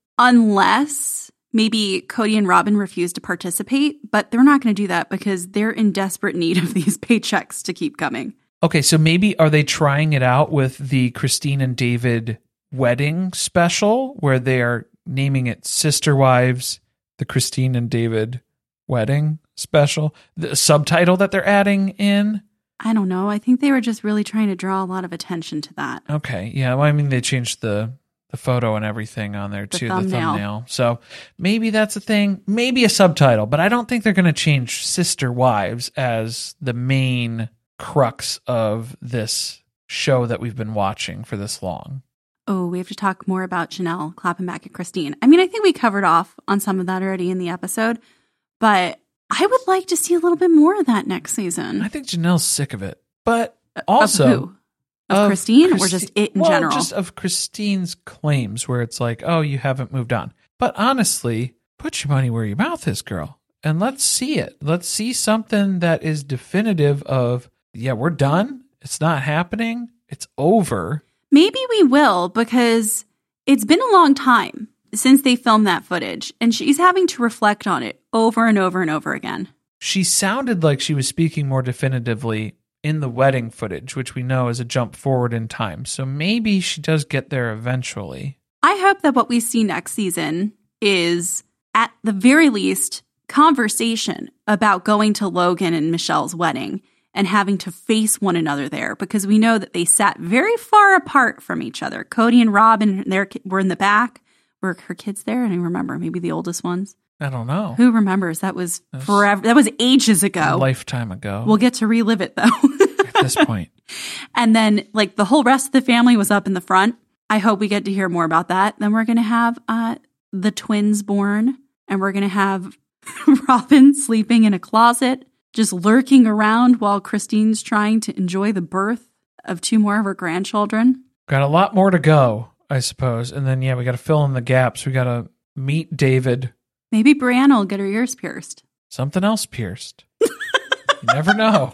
unless maybe Cody and Robin refuse to participate. But they're not going to do that because they're in desperate need of these paychecks to keep coming. Okay, so maybe are they trying it out with the Christine and David wedding special, where they are naming it Sister Wives, the Christine and David wedding special, the subtitle that they're adding in? I don't know. I think they were just really trying to draw a lot of attention to that. Okay. Yeah. Well, I mean, they changed the photo and everything on there too, the thumbnail. So maybe that's a thing, maybe a subtitle, but I don't think they're going to change Sister Wives as the main crux of this show that we've been watching for this long. Oh, we have to talk more about Janelle clapping back at Christine. I mean, I think we covered off on some of that already in the episode, but I would like to see a little bit more of that next season. I think Janelle's sick of it, but also of who? Of Christine, or just it in general? Just of Christine's claims, where it's like, oh, you haven't moved on. But honestly, put your money where your mouth is, girl, and let's see it. Let's see something that is definitive of, yeah, we're done. It's not happening. It's over. Maybe we will, because it's been a long time since they filmed that footage, and she's having to reflect on it over and over and over again. She sounded like she was speaking more definitively in the wedding footage, which we know is a jump forward in time. So maybe she does get there eventually. I hope that what we see next season is, at the very least, conversation about going to Logan and Michelle's wedding and having to face one another there, because we know that they sat very far apart from each other. Cody and Robin were in the back. Were her kids there? I don't remember. Maybe the oldest ones. I don't know. Who remembers? That was forever. That was ages ago. A lifetime ago. We'll get to relive it, though. At this point. And then, like, the whole rest of the family was up in the front. I hope we get to hear more about that. Then we're going to have the twins born. And we're going to have Robin sleeping in a closet, just lurking around while Christine's trying to enjoy the birth of 2 more of her grandchildren. Got a lot more to go, I suppose. And then, yeah, we got to fill in the gaps. We got to meet David. Maybe Brianna will get her ears pierced. Something else pierced. You never know.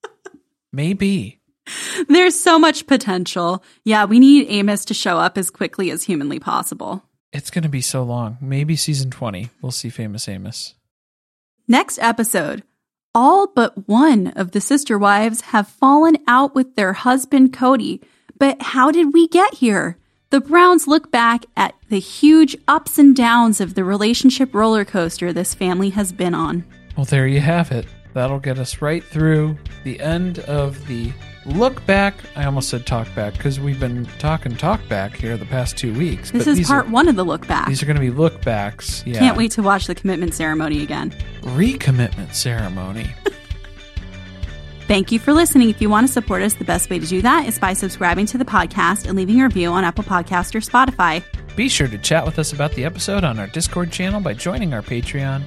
Maybe. There's so much potential. Yeah, we need Amos to show up as quickly as humanly possible. It's going to be so long. Maybe season 20. We'll see Famous Amos. Next episode. All but one of the sister wives have fallen out with their husband, Cody. But how did we get here? The Browns look back at the huge ups and downs of the relationship roller coaster this family has been on. Well, there you have it. That'll get us right through the end of the look back. I almost said talk back because we've been talking talk back here the past 2 weeks. This is part 1 of the look back. These are going to be look backs. Yeah. Can't wait to watch the commitment ceremony again. Recommitment ceremony. Thank you for listening. If you want to support us, the best way to do that is by subscribing to the podcast and leaving a review on Apple Podcasts or Spotify. Be sure to chat with us about the episode on our Discord channel by joining our Patreon,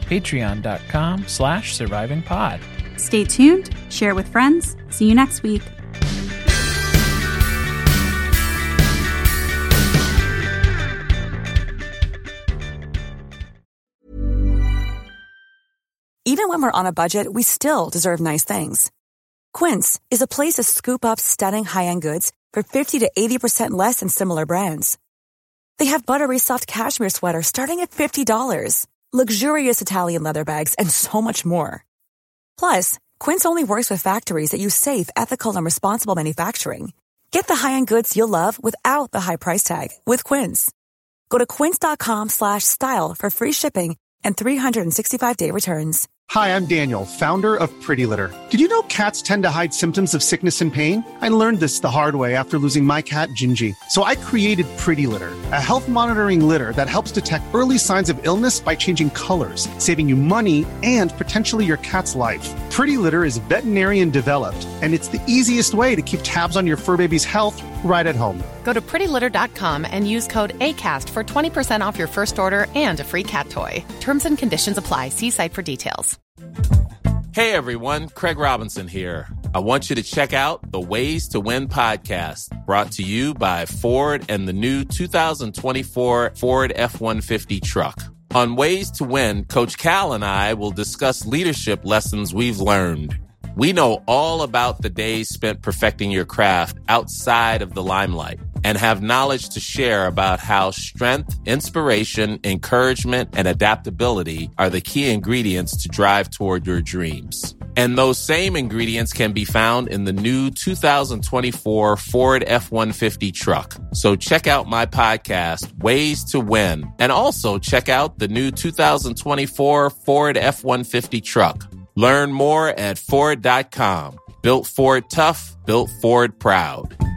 patreon.com/survivingpod. Stay tuned, share with friends. See you next week. Even when we're on a budget, we still deserve nice things. Quince is a place to scoop up stunning high-end goods for 50 to 80% less than similar brands. They have buttery soft cashmere sweaters starting at $50, luxurious Italian leather bags, and so much more. Plus, Quince only works with factories that use safe, ethical, and responsible manufacturing. Get the high-end goods you'll love without the high price tag with Quince. Go to quince.com/style for free shipping and 365-day returns. Hi, I'm Daniel, founder of Pretty Litter. Did you know cats tend to hide symptoms of sickness and pain? I learned this the hard way after losing my cat, Gingy. So I created Pretty Litter, a health monitoring litter that helps detect early signs of illness by changing colors, saving you money and potentially your cat's life. Pretty Litter is veterinarian developed, and it's the easiest way to keep tabs on your fur baby's health right at home. Go to prettylitter.com and use code ACAST for 20% off your first order and a free cat toy. Terms and conditions apply. See site for details. Hey everyone, Craig Robinson here. I want you to check out the Ways to Win podcast, brought to you by Ford and the new 2024 Ford F-150 truck. On Ways to Win, Coach Cal and I will discuss leadership lessons we've learned. We know all about the days spent perfecting your craft outside of the limelight and have knowledge to share about how strength, inspiration, encouragement, and adaptability are the key ingredients to drive toward your dreams. And those same ingredients can be found in the new 2024 Ford F-150 truck. So check out my podcast, Ways to Win, and also check out the new 2024 Ford F-150 truck. Learn more at Ford.com. Built Ford tough, built Ford proud.